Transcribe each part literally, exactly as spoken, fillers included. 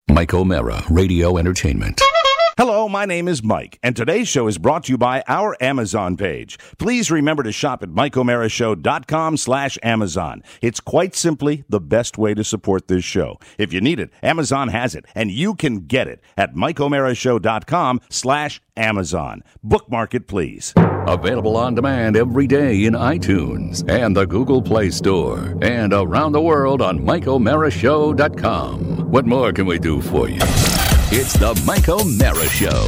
Mike O'Mara, Radio Entertainment. Hello, my name is Mike, and today's show is brought to you by our Amazon page. Please remember to shop at mike o'mara show dot com slash Amazon. It's quite simply the best way to support this show. If you need it, Amazon has it, and you can get it at mike o'mara show dot com slash Amazon. Bookmark it, please. Available on demand every day in iTunes and the Google Play Store, and around the world on mike o'mara show dot com. What more can we do for you? It's the Mike O'Mara Show.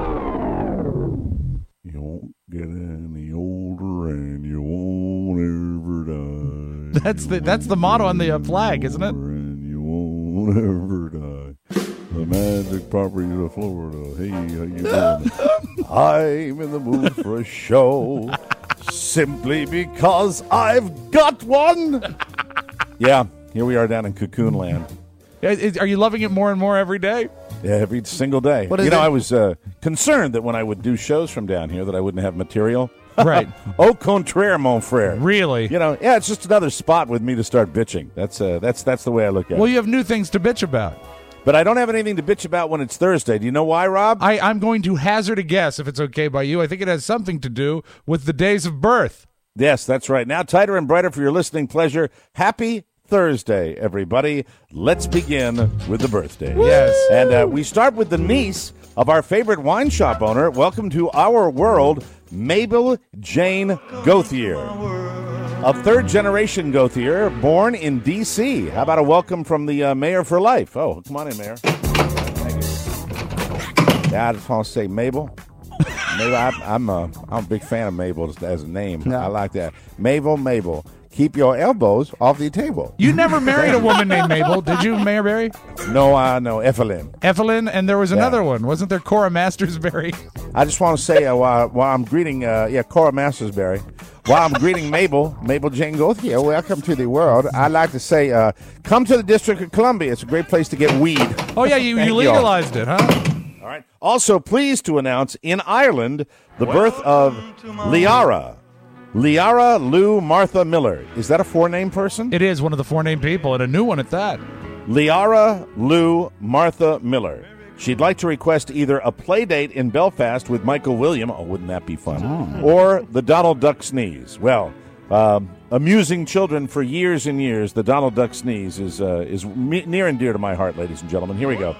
You won't get any older and you won't ever die. That's the that's the motto on the uh, flag, isn't it? And you won't ever die. The magic properties of Florida. Hey, how you doing? I'm in the mood for a show simply because I've got one. Yeah, here we are down in Cocoon Land. Is- Are you loving it more and more every day? Yeah, every single day. What is you know, it? I was uh, concerned that when I would do shows from down here that I wouldn't have material. Right. Au contraire, mon frère. Really? You know, yeah, it's just another spot with me to start bitching. That's uh, that's that's the way I look at Well, it. you have new things to bitch about. But I don't have anything to bitch about when it's Thursday. Do you know why, Rob? I, I'm going to hazard a guess, if it's okay by you. I think it has something to do with the days of birth. Yes, that's right. Now, tighter and brighter for your listening pleasure. Happy Thursday, everybody. Let's begin with the birthday. Yes. And uh, we start with the niece of our favorite wine shop owner. Welcome to our world, Mabel Jane Gauthier. A third-generation Gauthier, born in D C How about a welcome from the uh, mayor for life? Oh, come on in, Mayor. Thank you. Yeah, I just want to say Mabel. Mabel, I, I'm, a, I'm a big fan of Mabel as, as a name. No. I like that. Mabel, Mabel. Keep your elbows off the table. You never married a woman named Mabel, did you, Mayor Barry? No, uh, no, Evelyn. Evelyn, and there was Yeah. another one. Wasn't there Cora Mastersberry? I just want to say uh, while, while I'm greeting, uh, yeah, Cora Mastersberry, while I'm greeting Mabel, Mabel Jane Gauthier, welcome to the world. I'd like to say, uh, come to the District of Columbia. It's a great place to get weed. Oh, yeah, you, Thank you you. legalized it, huh? All right. Also, pleased to announce in Ireland the birth of Liara. Liara Lou Martha Miller. Is that a four-name person? It is one of the four named people, and a new one at that. Liara Lou Martha Miller. She'd like to request either a play date in Belfast with Michael William, oh, wouldn't that be fun, or the Donald Duck Sneeze. Well, um, amusing children for years and years, the Donald Duck Sneeze is uh, is me- near and dear to my heart, ladies and gentlemen. Here we go.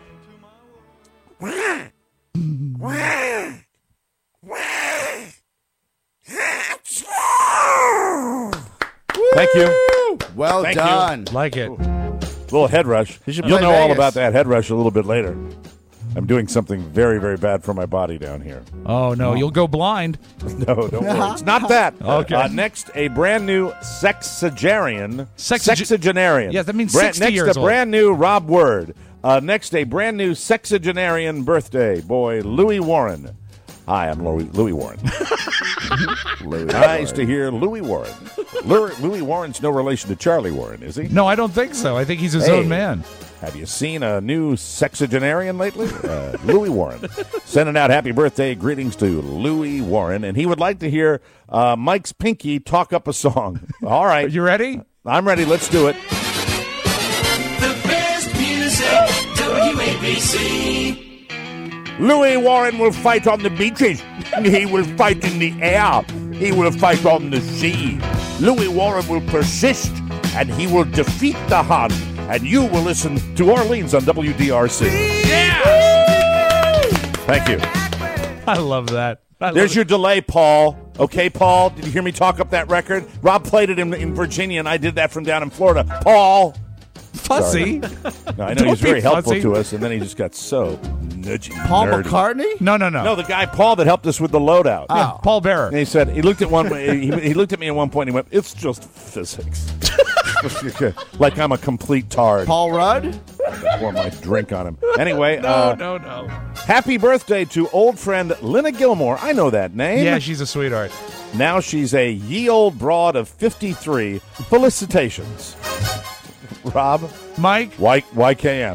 Thank you. Well Thank you. done. Like it. Little head rush. You should You'll play know all Vegas. about that head rush a little bit later. I'm doing something very, very bad for my body down here. Oh, no, you'll go blind. No, don't worry. It's not that. Okay. Uh, next, a brand new sexagenarian. Sexage- Sexagenarian. Yes, that means Brand- sixty next, years a old. brand new Rob Word. Uh, next, a brand new sexagenarian birthday boy, Louis Warren. Hi, I'm Louis, Louis Warren. Louis Nice to hear Louis Warren. Louis, Louis Warren's no relation to Charlie Warren, is he? No, I don't think so. I think he's his Hey. own man. Have you seen a new sexagenarian lately? Uh, Louis Warren. Sending out happy birthday greetings to Louis Warren, and he would like to hear uh, Mike's Pinky talk up a song. All right. You ready? I'm ready. Let's do it. The best music, W A B C. Louis Warren will fight on the beaches. He will fight in the air. He will fight on the sea. Louis Warren will persist, and he will defeat the Hun. And you will listen to Orleans on W D R C. Yeah! Thank you. I love that. I love There's it. your delay, Paul. Okay, Paul, did you hear me talk up that record? Rob played it in, in Virginia, and I did that from down in Florida. Paul. Fussy. No, I know Don't he was be very helpful fussy. to us, and then he just got so nudgy. Paul nerdy. McCartney? No, no, no. No, the guy, Paul, that helped us with the loadout. Yeah, Paul Bearer. And he said, he looked at one, he, he looked at me at one point, and he went, it's just physics. Like I'm a complete tard. Paul Rudd? Pour my drink on him. Anyway, No, uh, no, no. happy birthday to old friend Lynna Gilmore. I know that name. Yeah, she's a sweetheart. Now she's a ye old broad of fifty-three. Felicitations. Rob, Mike, Y- YKM.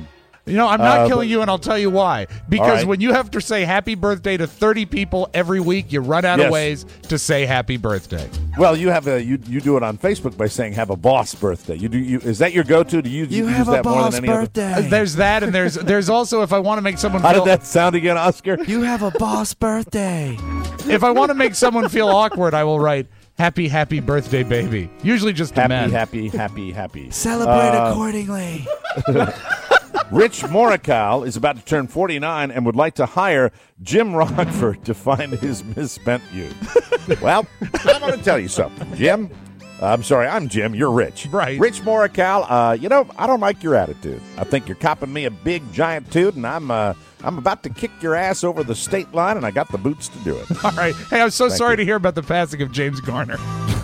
You know, I'm not Uh, killing but- you, and I'll tell you why. Because right. when you have to say happy birthday to thirty people every week, you run out Yes. of ways to say happy birthday. Well, you have a you you do it on Facebook by saying "Have a boss birthday." You do you is that your go-to? Do you, You use have a that more boss than any other? birthday. Uh, There's that, and there's there's also if I want to make someone How feel did that sound again, Oscar? You have a boss birthday. if I want to make someone feel awkward, I will write happy happy birthday, baby. Usually just to Happy, men. happy, happy, happy. Celebrate Uh, accordingly. Rich Morikawa is about to turn forty-nine and would like to hire Jim Rockford to find his misspent youth. Well, I'm going to tell you something, Jim. Uh, I'm sorry, I'm Jim. You're Rich. Right. Rich Morikawa, uh, you know, I don't like your attitude. I think you're copping me a big, giant toot, and I'm uh, I'm about to kick your ass over the state line, and I got the boots to do it. All right. Hey, I'm so sorry you. to hear about the passing of James Garner.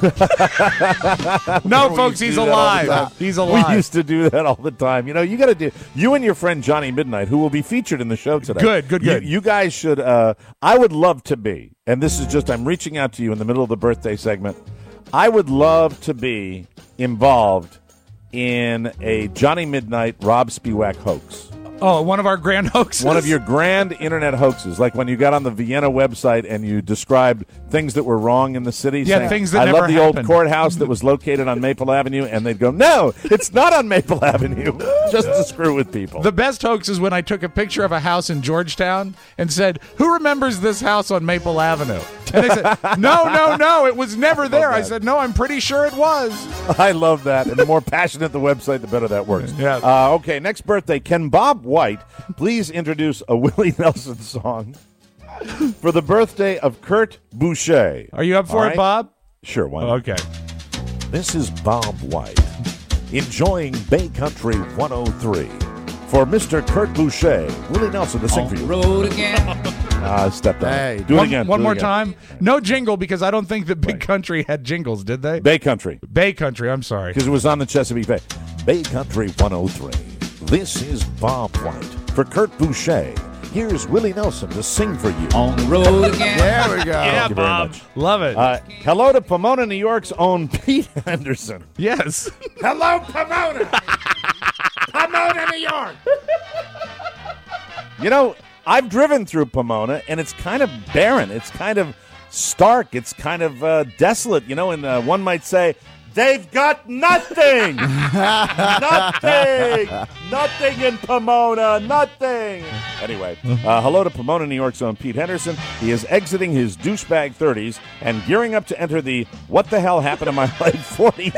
no, We folks, used to he's do that all the alive. time. He's alive. We used to do that all the time. You know, you got to do. You and your friend Johnny Midnight, who will be featured in the show today. Good, good, You- good. You, guys should. Uh, I would love to be, and this is just. I'm reaching out to you in the middle of the birthday segment. I would love to be involved in a Johnny Midnight Rob Spiewak hoax. Oh, one of our grand hoaxes. One of your grand internet hoaxes, like when you got on the Vienna website and you described things that were wrong in the city. Yeah, saying, things that I never love the happened." old courthouse that was located on Maple Avenue, and they'd go, "No, it's not on Maple Avenue," just to screw with people. The best hoax is when I took a picture of a house in Georgetown and said, "Who remembers this house on Maple Avenue?" And they said, "No, no, no, it was never there." I that. said, "No, I'm pretty sure it was." I love that, and the more passionate the website, the better that works. Yeah. Uh, okay, next birthday. Can Bob White please introduce a Willie Nelson song for the birthday of Kurt Boucher? Are you up for All it, right? Bob? Sure, why not? Okay. This is Bob White enjoying Bay Country one oh three for Mister Kurt Boucher. Willie Nelson to sing for you. Road again. Ah, stepped on Hey, it. Do it one, again. One do it more again. time. No jingle because I don't think that Big Country had jingles, did they? Bay Country, Bay Country, I'm sorry. because it was on the Chesapeake Bay. Bay Country one oh three. This is Bob White for Kurt Boucher. Here's Willie Nelson to sing for you. On the road again. There we go. Thank you very much. Love it. Uh, hello to Pomona, New York's own Pete Henderson. yes. Hello, Pomona. Pomona, New York. You know, I've driven through Pomona, and it's kind of barren. It's kind of stark. It's kind of uh, desolate, you know, and uh, one might say, they've got nothing. nothing. Nothing in Pomona. Nothing. Anyway, uh, hello to Pomona, New York's own Pete Henderson. He is exiting his douchebag thirties and gearing up to enter the what the hell happened to my life forties.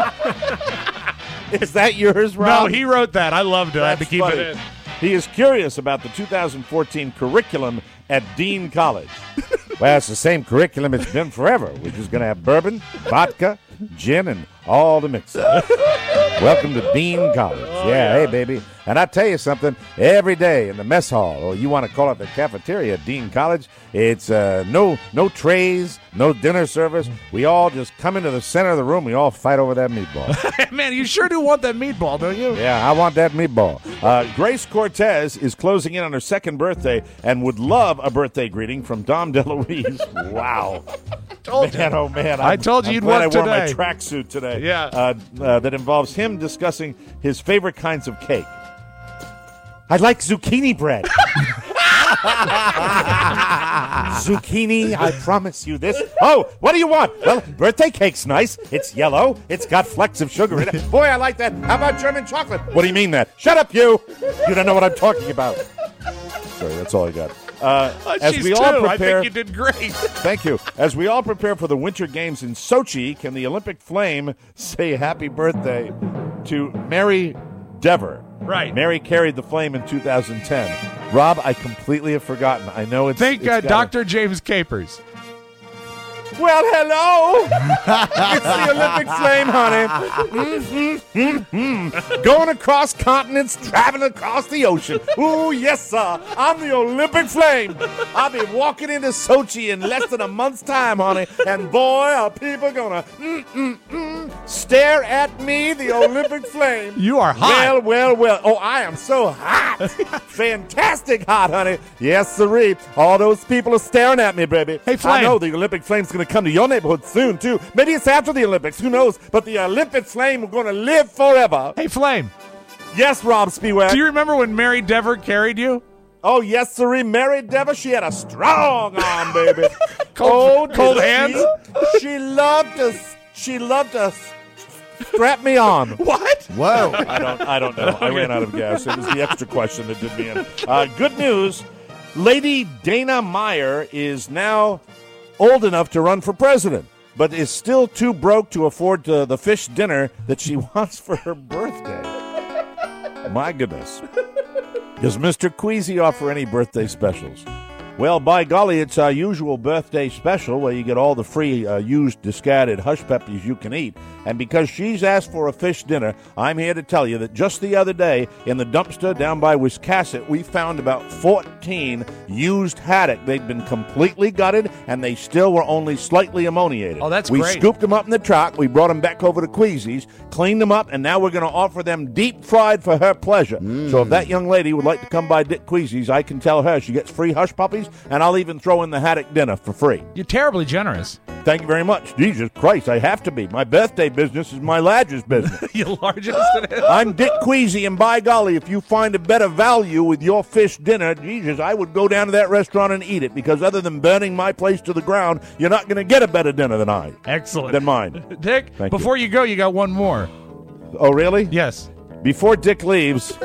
Is that yours, Rob? No, he wrote that. I loved it. I had to That's keep funny. it in. He is curious about the two thousand fourteen curriculum at Dean College. Well, it's the same curriculum it's been forever. We're just going to have bourbon, vodka, gin, and all the mixes. Welcome to Dean College. yeah, hey, baby. And I tell you something, every day in the mess hall, or you want to call it the cafeteria at Dean College, it's uh, no no trays, no dinner service. We all just come into the center of the room. We all fight over that meatball. Man, you sure do want that meatball, don't you? Yeah, I want that meatball. Uh, Grace Cortez is closing in on her second birthday and would love a birthday greeting from Dom DeLuise. Wow. Told Man, you. oh, man. I I'm- told you I'm you'd glad want I wore my today. tracksuit today. Yeah. Uh, uh, that involves him discussing his favorite kinds of cake. I like zucchini bread. Zucchini, I promise you this. Oh, what do you want? Well, birthday cake's nice. It's yellow. It's got flecks of sugar in it. Boy, I like that. How about German chocolate? What do you mean that? Shut up, you. You don't know what I'm talking about. Sorry, that's all I got. Uh, Oh, as she's we all two. prepare, I think you did great. Thank you. As we all prepare for the Winter Games in Sochi, can the Olympic flame say happy birthday to Mary Dever? Right. Mary carried the flame in two thousand ten. Rob, I completely have forgotten. I know it's. Think it's uh, gotta- Doctor James Capers. Well, hello. It's the Olympic flame, honey. Mm-hmm, mm-hmm. Going across continents, traveling across the ocean. Ooh, yes, sir. I'm the Olympic flame. I'll be walking into Sochi in less than a month's time, honey. And boy, are people gonna mm, mm, mm, stare at me, the Olympic flame. You are hot. Well, well, well. Oh, I am so hot. Fantastic hot, honey. Yes, sirree. All those people are staring at me, baby. Hey, Flame. I know the Olympic flame's going to come to your neighborhood soon, too. Maybe it's after the Olympics. Who knows? But the Olympic flame is going to live forever. Hey, Flame. Yes, Rob Spiewak. Do you remember when Mary Dever carried you? Oh, yes, sirree. Mary Dever, she had a strong arm, baby. Cold- oh, cold did hands? She, she loved to, she loved to strap me on. What? Whoa. I don't, I don't know. I ran out of gas. It was the extra question that did me in. Uh, good news. Lady Dana Meyer is now old enough to run for president, but is still too broke to afford uh, the fish dinner that she wants for her birthday. My goodness. Does Mister Queasy offer any birthday specials? Well, by golly, it's our usual birthday special where you get all the free uh, used discarded hush puppies you can eat. And because she's asked for a fish dinner, I'm here to tell you that just the other day in the dumpster down by Wiscasset, we found about fourteen used haddock. They'd been completely gutted, and they still were only slightly ammoniated. Oh, that's we great. We scooped them up in the truck. We brought them back over to Queasy's, cleaned them up, and now we're going to offer them deep fried for her pleasure. Mm. So if that young lady would like to come by Dick Queasy's, I can tell her she gets free hush puppies, and I'll even throw in the haddock dinner for free. You're terribly generous. Thank you very much. Jesus Christ, I have to be. My birthday business is my largest business. You largest it is. I'm Dick Queasy, and by golly, if you find a better value with your fish dinner, Jesus, I would go down to that restaurant and eat it, because other than burning my place to the ground, you're not going to get a better dinner than I. Excellent. Than mine. Dick, Thank before you. you go, you got one more. Oh, really? Yes. Before Dick leaves,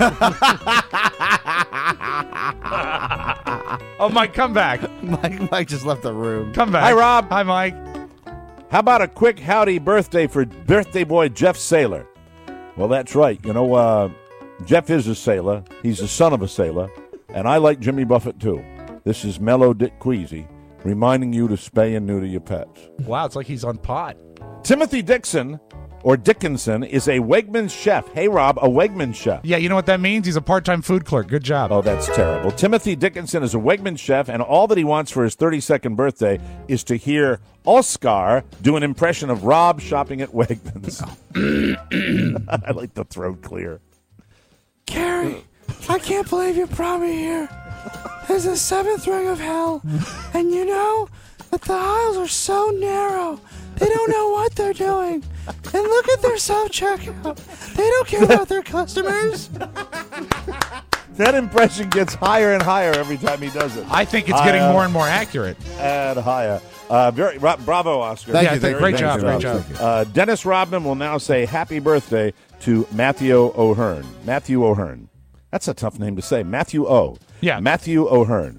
Oh, Mike, come back. Mike, Mike just left the room. Come back. Hi, Rob. Hi, Mike. how about a quick howdy birthday for birthday boy Jeff Sailor? Well, that's right. You know, uh, Jeff is a sailor. He's the son of a sailor. And I like Jimmy Buffett, too. This is Mellow Dick Queasy reminding you to spay and neuter your pets. Wow, it's like he's on pot. Timothy Dixon, or Dickinson, is a Wegmans chef. Hey, Rob, a Wegmans chef. Yeah, you know what that means? He's a part-time food clerk. Good job. Oh, that's terrible. Timothy Dickinson is a Wegmans chef, and all that he wants for his thirty-second birthday is to hear Oscar do an impression of Rob shopping at Wegmans. I like the throat clear. Carrie, I can't believe you brought me here. There's a seventh ring of hell, and you know that the aisles are so narrow. They don't know what they're doing. And look at their self-checkout. They don't care about their customers. That impression gets higher and higher every time he does it. I think it's getting I, uh, more and more accurate. And higher. Uh, very bra- bravo, Oscar. Thank Yeah, you, thank great you, job, thank great you, job. thank you. Uh, Dennis Rodman will now say happy birthday to Matthew O'Hearn. Matthew O'Hearn. That's a tough name to say. Matthew O. Yeah. Matthew O'Hearn.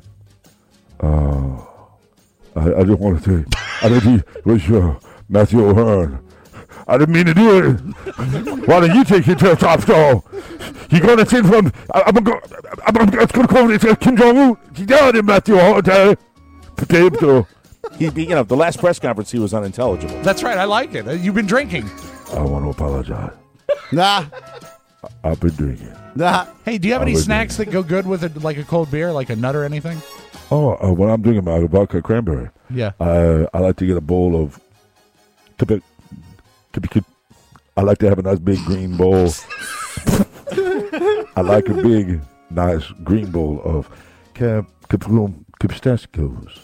I, I just want to say, I didn't wish uh, Matthew O'Hearn. I didn't mean to do it. Why don't you take it to a top stall? You're going to sing from, I, I'm going I'm, I'm, I'm going to call it uh, Kim Jong-un. He died in Matthew O'Hearn. Potato. He, you know, the last press conference he was unintelligible. That's right. I like it. Uh, You've been drinking. I want to apologize. Nah, I've been drinking. nah. Hey, do you have I any was snacks that go good with it, like a cold beer, like a nut or anything? Oh, uh, when I'm drinking my vodka cranberry, Yeah. I I like to get a bowl of. I like to have a nice big green bowl. I like a big, nice green bowl of cap caprum pistachios.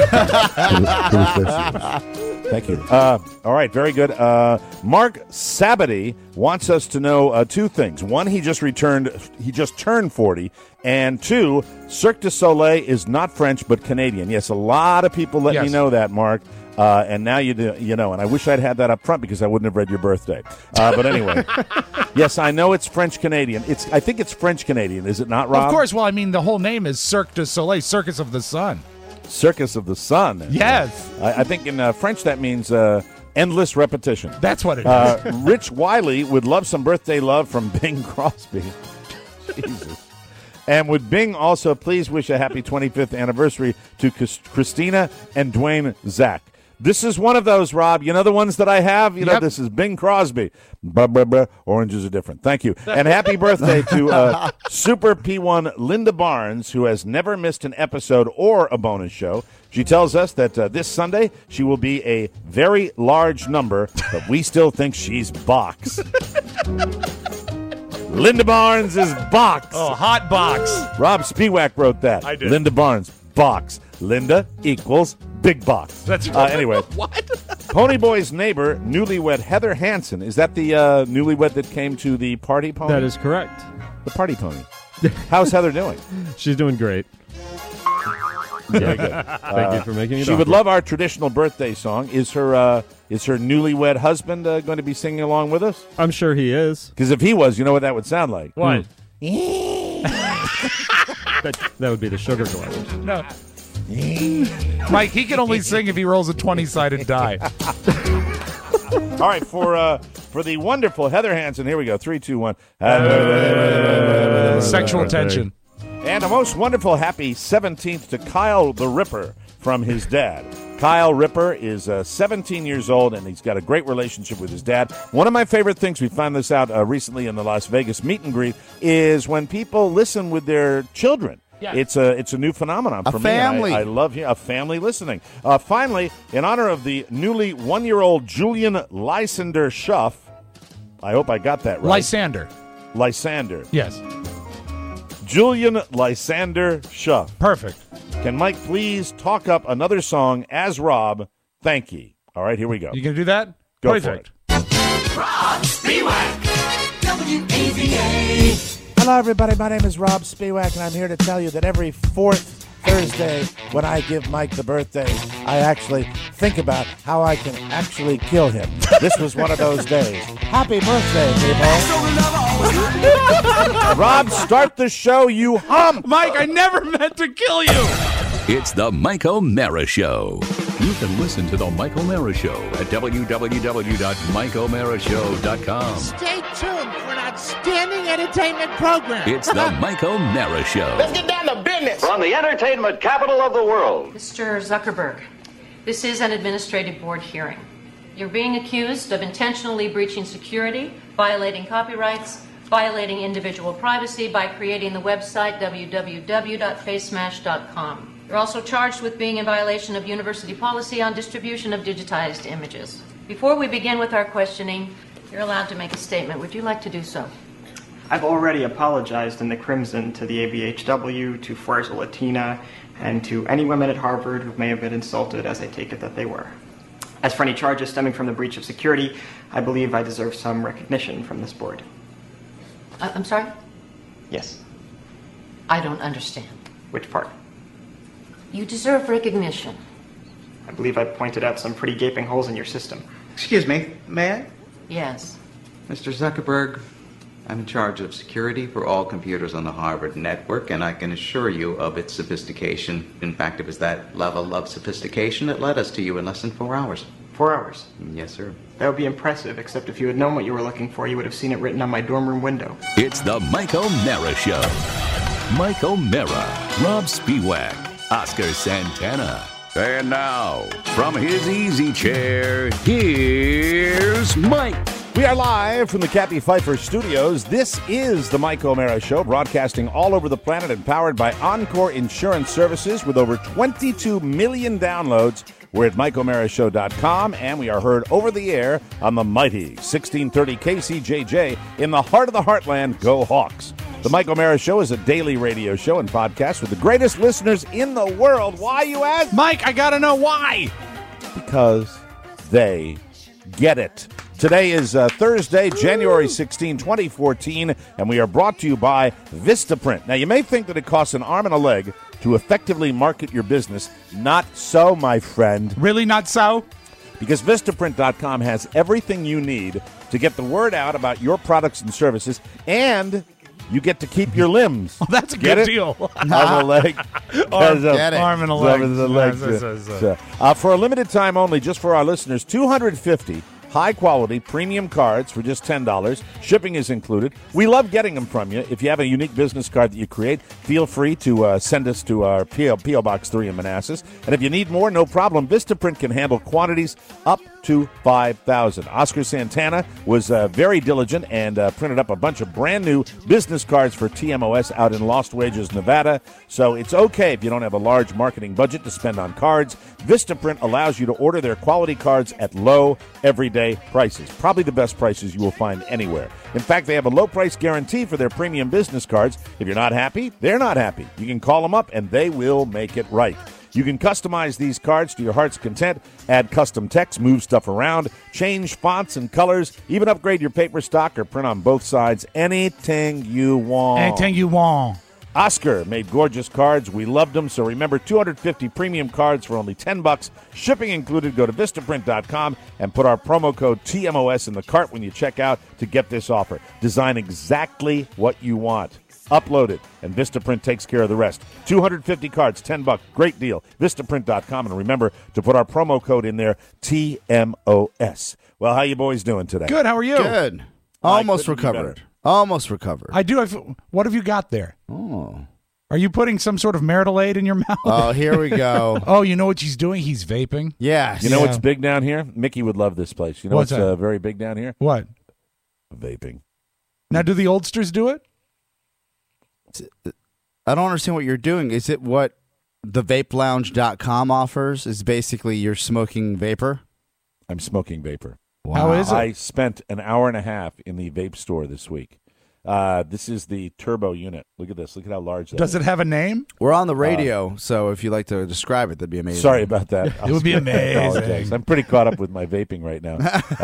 Thank you. Uh, all right, very good. Uh, Mark Sabady wants us to know uh, two things. One, he just returned, he just turned forty, and two, Cirque du Soleil is not French but Canadian. Yes, a lot of people let me Yes. know that, Mark. Uh, and now you do, you know, and I wish I'd had that up front because I wouldn't have read your birthday. Uh, but anyway, yes, I know it's French Canadian. It's, I think it's French Canadian, is it not, Rob? Of course. Well, I mean, the whole name is Cirque du Soleil, Circus of the Sun. Circus of the Sun. Yes. I, I think in uh, French that means uh, endless repetition. That's what it is. Uh, Rich Wiley would love some birthday love from Bing Crosby. Jesus. And would Bing also please wish a happy twenty-fifth anniversary to Chris- Christina and Dwayne Zach. This is one of those, Rob. You know the ones that I have? You know, Yep. this is Bing Crosby. Blah, blah, blah. Oranges are different. Thank you. And happy birthday to uh, Super P one Linda Barnes, who has never missed an episode or a bonus show. She tells us that uh, this Sunday she will be a very large number, but we still think she's box. Linda Barnes is box. oh, hot box. Rob Spiewak wrote that. I did. Linda Barnes, box. Linda equals big box. That's uh, anyway. What? Ponyboy's neighbor, newlywed Heather Hansen. Is that the uh, newlywed that came to the party pony? That is correct. The party pony. How's Heather doing? She's doing great. Very good. Thank Uh, you for making it. She would love our traditional birthday song. Is her uh, is her newlywed husband uh, going to be singing along with us? I'm sure he is. Because if he was, you know what that would sound like. What? that, that would be the Sugar Gliders. No. Mike, he can only sing if he rolls a twenty-sided die. All right, for uh, for the wonderful Heather Hansen, here we go. Three, two, one. Sexual tension. And a most wonderful happy seventeenth to Kyle the Ripper from his dad. Kyle Ripper is uh, seventeen years old, and he's got a great relationship with his dad. One of my favorite things, we found this out uh, recently in the Las Vegas meet and greet, is when people listen with their children. Yeah. It's a it's a new phenomenon for A me. family. I, I love a family listening. Uh, finally, in honor of the newly one-year-old Julian Lysander Schuff, I hope I got that right. Lysander. Lysander. Yes. Julian Lysander Schuff. Perfect. Can Mike please talk up another song as Rob? Thank you. All right, here we go. You gonna do that? Go Perfect. for it. Rob Spiewak, W A B A. Hello, everybody. My name is Rob Spiewak, and I'm here to tell you that every fourth Thursday, when I give Mike the birthday, I actually think about how I can actually kill him. This was one of those days. Happy birthday, people. Rob, start the show, you hum. Mike, I never meant to kill you. It's the Mike O'Mara Show. You can listen to the Mike O'Mara Show at w w w dot mike o'mara show dot com. Stay tuned for an outstanding entertainment program. It's the Mike O'Mara Show. Get down to business. From the entertainment capital of the world. Mister Zuckerberg, this is an administrative board hearing. You're being accused of intentionally breaching security, violating copyrights, violating individual privacy by creating the website w w w dot face smash dot com. You're also charged with being in violation of university policy on distribution of digitized images. Before we begin with our questioning, you're allowed to make a statement. Would you like to do so? I've already apologized in the Crimson to the A B H W, to Fuerza Latina, and to any women at Harvard who may have been insulted, as I take it that they were. As for any charges stemming from the breach of security, I believe I deserve some recognition from this board. I- I'm sorry? Yes. I don't understand. Which part? You deserve recognition. I believe I pointed out some pretty gaping holes in your system. Excuse me, may I? Yes. Mister Zuckerberg, I'm in charge of security for all computers on the Harvard network, and I can assure you of its sophistication. In fact, it was that level of sophistication that led us to you in less than four hours. Four hours? Yes, sir. That would be impressive, except if you had known what you were looking for, you would have seen it written on my dorm room window. It's the Mike O'Mara Show. Mike O'Mara, Rob Spiewak, Oscar Santana. And now, from his easy chair, here's Mike. We are live from the Cappy Pfeiffer Studios. This is the Mike O'Mara Show, broadcasting all over the planet and powered by Encore Insurance Services with over twenty-two million downloads. We're at mike o'mara show dot com, and we are heard over the air on the mighty sixteen thirty K C J J in the heart of the heartland. Go Hawks. The Mike O'Mara Show is a daily radio show and podcast with the greatest listeners in the world. Why, you ask? Mike, I gotta know why. Because they get it. Today is uh, Thursday, January sixteenth, twenty fourteen, and we are brought to you by Vistaprint. Now, you may think that it costs an arm and a leg to effectively market your business. Not so, my friend. Really not so? Because Vistaprint dot com has everything you need to get the word out about your products and services, and you get to keep your limbs. Well, that's a get good it? deal. Arm and a leg. Arm, a, get it. Arm and a leg. Arm and a leg. So, so, so. So, uh, for a limited time only, just for our listeners, two hundred fifty high-quality premium cards for just ten dollars. Shipping is included. We love getting them from you. If you have a unique business card that you create, feel free to uh, send us to our P O, P O Box three in Manassas. And if you need more, no problem. Vistaprint can handle quantities up to five thousand. Oscar Santana was uh, very diligent and uh, printed up a bunch of brand-new business cards for T M O S out in Lost Wages, Nevada. So it's okay if you don't have a large marketing budget to spend on cards. Vistaprint allows you to order their quality cards at low, everyday prices. Probably the best prices you will find anywhere. In fact, they have a low price guarantee for their premium business cards. If you're not happy, they're not happy. You can call them up and they will make it right. You can customize these cards to your heart's content, add custom text, move stuff around, change fonts and colors, even upgrade your paper stock or print on both sides. Anything you want. Anything you want. Oscar made gorgeous cards. We loved them. So remember, two hundred fifty premium cards for only ten bucks. Shipping included. Go to Vistaprint dot com and put our promo code T M O S in the cart when you check out to get this offer. Design exactly what you want. Upload it, and Vistaprint takes care of the rest. two hundred fifty cards, ten bucks. Great deal. Vistaprint dot com. And remember to put our promo code in there, T M O S. Well, how you boys doing today? Good. How are you? Good. Almost recovered. Almost recovered. I do. I've, what have you got there? Oh. Are you putting some sort of marital aid in your mouth? Oh, here we go. Oh, you know what he's doing? He's vaping. Yes. You know Yeah. what's big down here? Mickey would love this place. You know What's what's that? uh, very big down here? What? Vaping. Now, do the oldsters do it? I don't understand what you're doing. Is it what the vape lounge dot com offers? Is basically you're smoking vapor? I'm smoking vapor. How is it? I spent an hour and a half in the vape store this week. Uh, this is the turbo unit. Look at this. Look at how large that Does is. it have a name? We're on the radio, so if you'd like to describe it, that'd be amazing. Sorry about that. It would be I amazing. apologize. I'm pretty caught up with my vaping right now.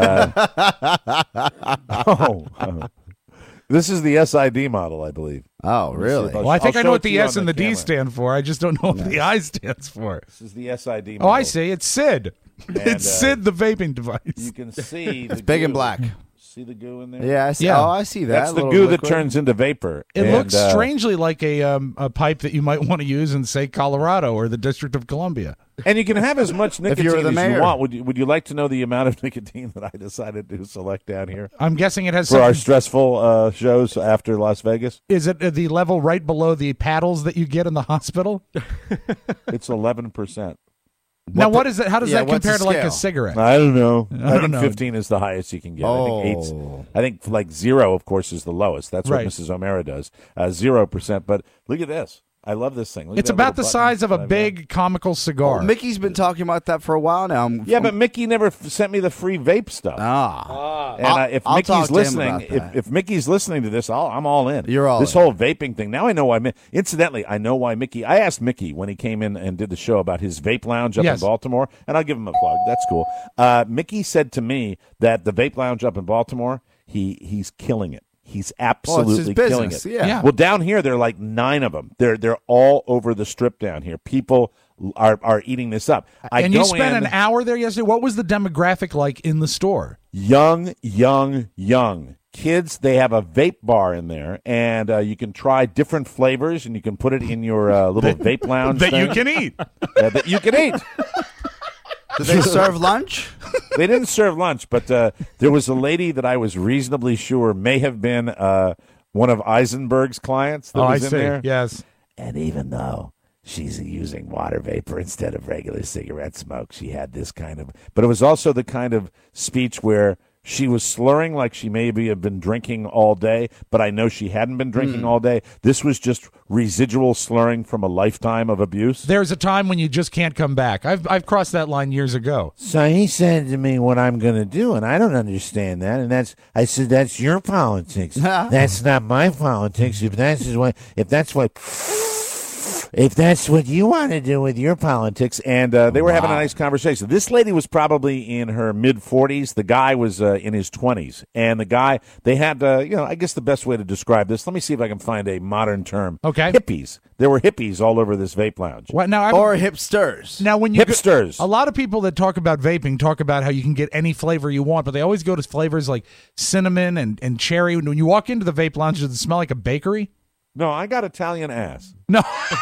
Uh, oh, uh, this is the S I D model, I believe. Oh, Let me see really? if I'll- Well, I think I'll I show know it what to the you S on and the D camera. stand for. I just don't know what the I stands for. This is the S I D model. Oh, I see. It's Sid. And, it's uh, Sid, the vaping device. You can see the It's big and goo. black. See the goo in there? Yeah, I see. Yeah. Oh, I see that. That's A the little goo that liquid. turns into vapor. It And, looks uh, strangely like a um, a pipe that you might want to use in, say, Colorado or the District of Columbia. And you can have as much nicotine you were the as mayor. you want. Would you, would you like to know the amount of nicotine that I decided to select down here I'm guessing it has for our something. stressful uh, shows after Las Vegas? Is it at the level right below the paddles that you get in the hospital? It's eleven percent. Now, what is it? How does yeah, that what's compare the to like scale? a cigarette? I don't know. I, I don't think know. fifteen is the highest you can get. I think eight's, Oh. I think like zero, of course, is the lowest. That's what Right. Missus O'Mara does. Uh, Zero percent. But look at this. I love this thing. Look at It's that about the little size button of a that I've big comical cigar. Well, Mickey's been talking about that for a while now. I'm- got. Yeah, but Mickey never f- sent me the free vape stuff. Ah. And I'll- uh, if I'll talk Mickey's to him listening, about if, that. if Mickey's listening to this, I'll, I'm all in. You're all this in. whole vaping thing. Now I know why. Mi- Incidentally, I know why Mickey. I asked Mickey when he came in and did the show about his vape lounge up Yes. in Baltimore, and I'll give him a plug. That's cool. Uh, Mickey said to me that the vape lounge up in Baltimore, he he's killing it. He's absolutely his killing business, it. yeah. Yeah. Well, down here there are like nine of them. They're they're all over the strip down here. People are are eating this up. I and go you spent in, an hour there yesterday. What was the demographic like in the store? young, young, young kids. They have a vape bar in there, and uh, you can try different flavors, and you can put it in your uh, little vape lounge That thing. you can eat. Uh, that you can eat. Do they serve lunch? They didn't serve lunch, but uh, there was a lady that I was reasonably sure may have been uh, one of Eisenberg's clients that Oh, I was in see. there. Yes. And even though she's using water vapor instead of regular cigarette smoke, she had this kind of, but it was also the kind of speech where she was slurring like she maybe have been drinking all day, but I know she hadn't been drinking Mm. all day. This was just residual slurring from a lifetime of abuse. There's a time when you just can't come back. I've I've crossed that line years ago. So he said to me what I'm going to do, and I don't understand that. And that's, I said, that's your politics. That's not my politics. If that's what, if that's what, if that's what you want to do with your politics. And uh, they were having a nice conversation. This lady was probably in her mid forties. The guy was uh, in his twenties. And the guy, they had, uh, you know, I guess the best way to describe this, let me see if I can find a modern term. Okay. Hippies. There were hippies all over this vape lounge. What now? I've, Or hipsters? Now, when you go- Hipsters. a lot of people that talk about vaping talk about how you can get any flavor you want, but they always go to flavors like cinnamon and, and cherry. When you walk into the vape lounge, does it smell like a bakery? No, I got Italian ass. No.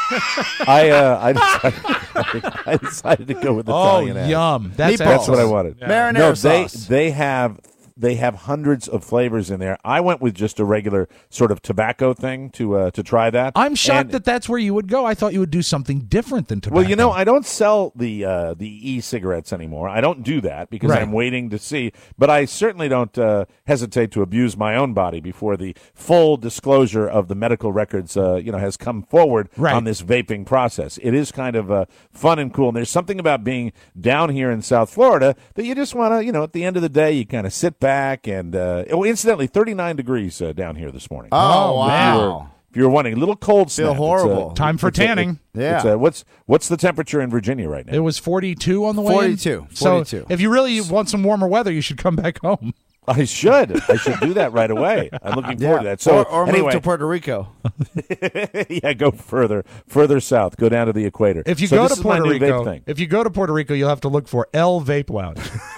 I uh, I, decided, I decided to go with Oh, Italian ass. yum. That's That's what I excellent. wanted. Marinara no, they sauce. they have they have hundreds of flavors in there. I went with just a regular sort of tobacco thing to uh, to try that. I'm shocked And- that that's where you would go. I thought you would do something different than tobacco. Well, you know, I don't sell the uh, the e-cigarettes anymore. I don't do that because Right. I'm waiting to see. But I certainly don't uh, hesitate to abuse my own body before the full disclosure of the medical records, uh, you know, has come forward Right. on this vaping process. It is kind of uh, fun and cool. And there's something about being down here in South Florida that you just want to, you know, at the end of the day, you kind of sit back and. Uh, oh, incidentally, thirty-nine degrees uh, down here this morning. Oh, If wow. you were- If you're wanting a little cold snap, Feel horrible. it's a- Time for it's a- tanning. Yeah. it's a- what's what's the temperature in Virginia right now? It was forty-two on the way in. forty-two. forty-two. So if you really want some warmer weather, you should come back home. I should. I should do that right away. I'm looking forward to that. So or or anyway, move to Puerto Rico. yeah, go further, further south. Go down to the equator. If you So go this to is my Puerto new vape Rico, thing. if you go to Puerto Rico, you'll have to look for El Vape Lounge.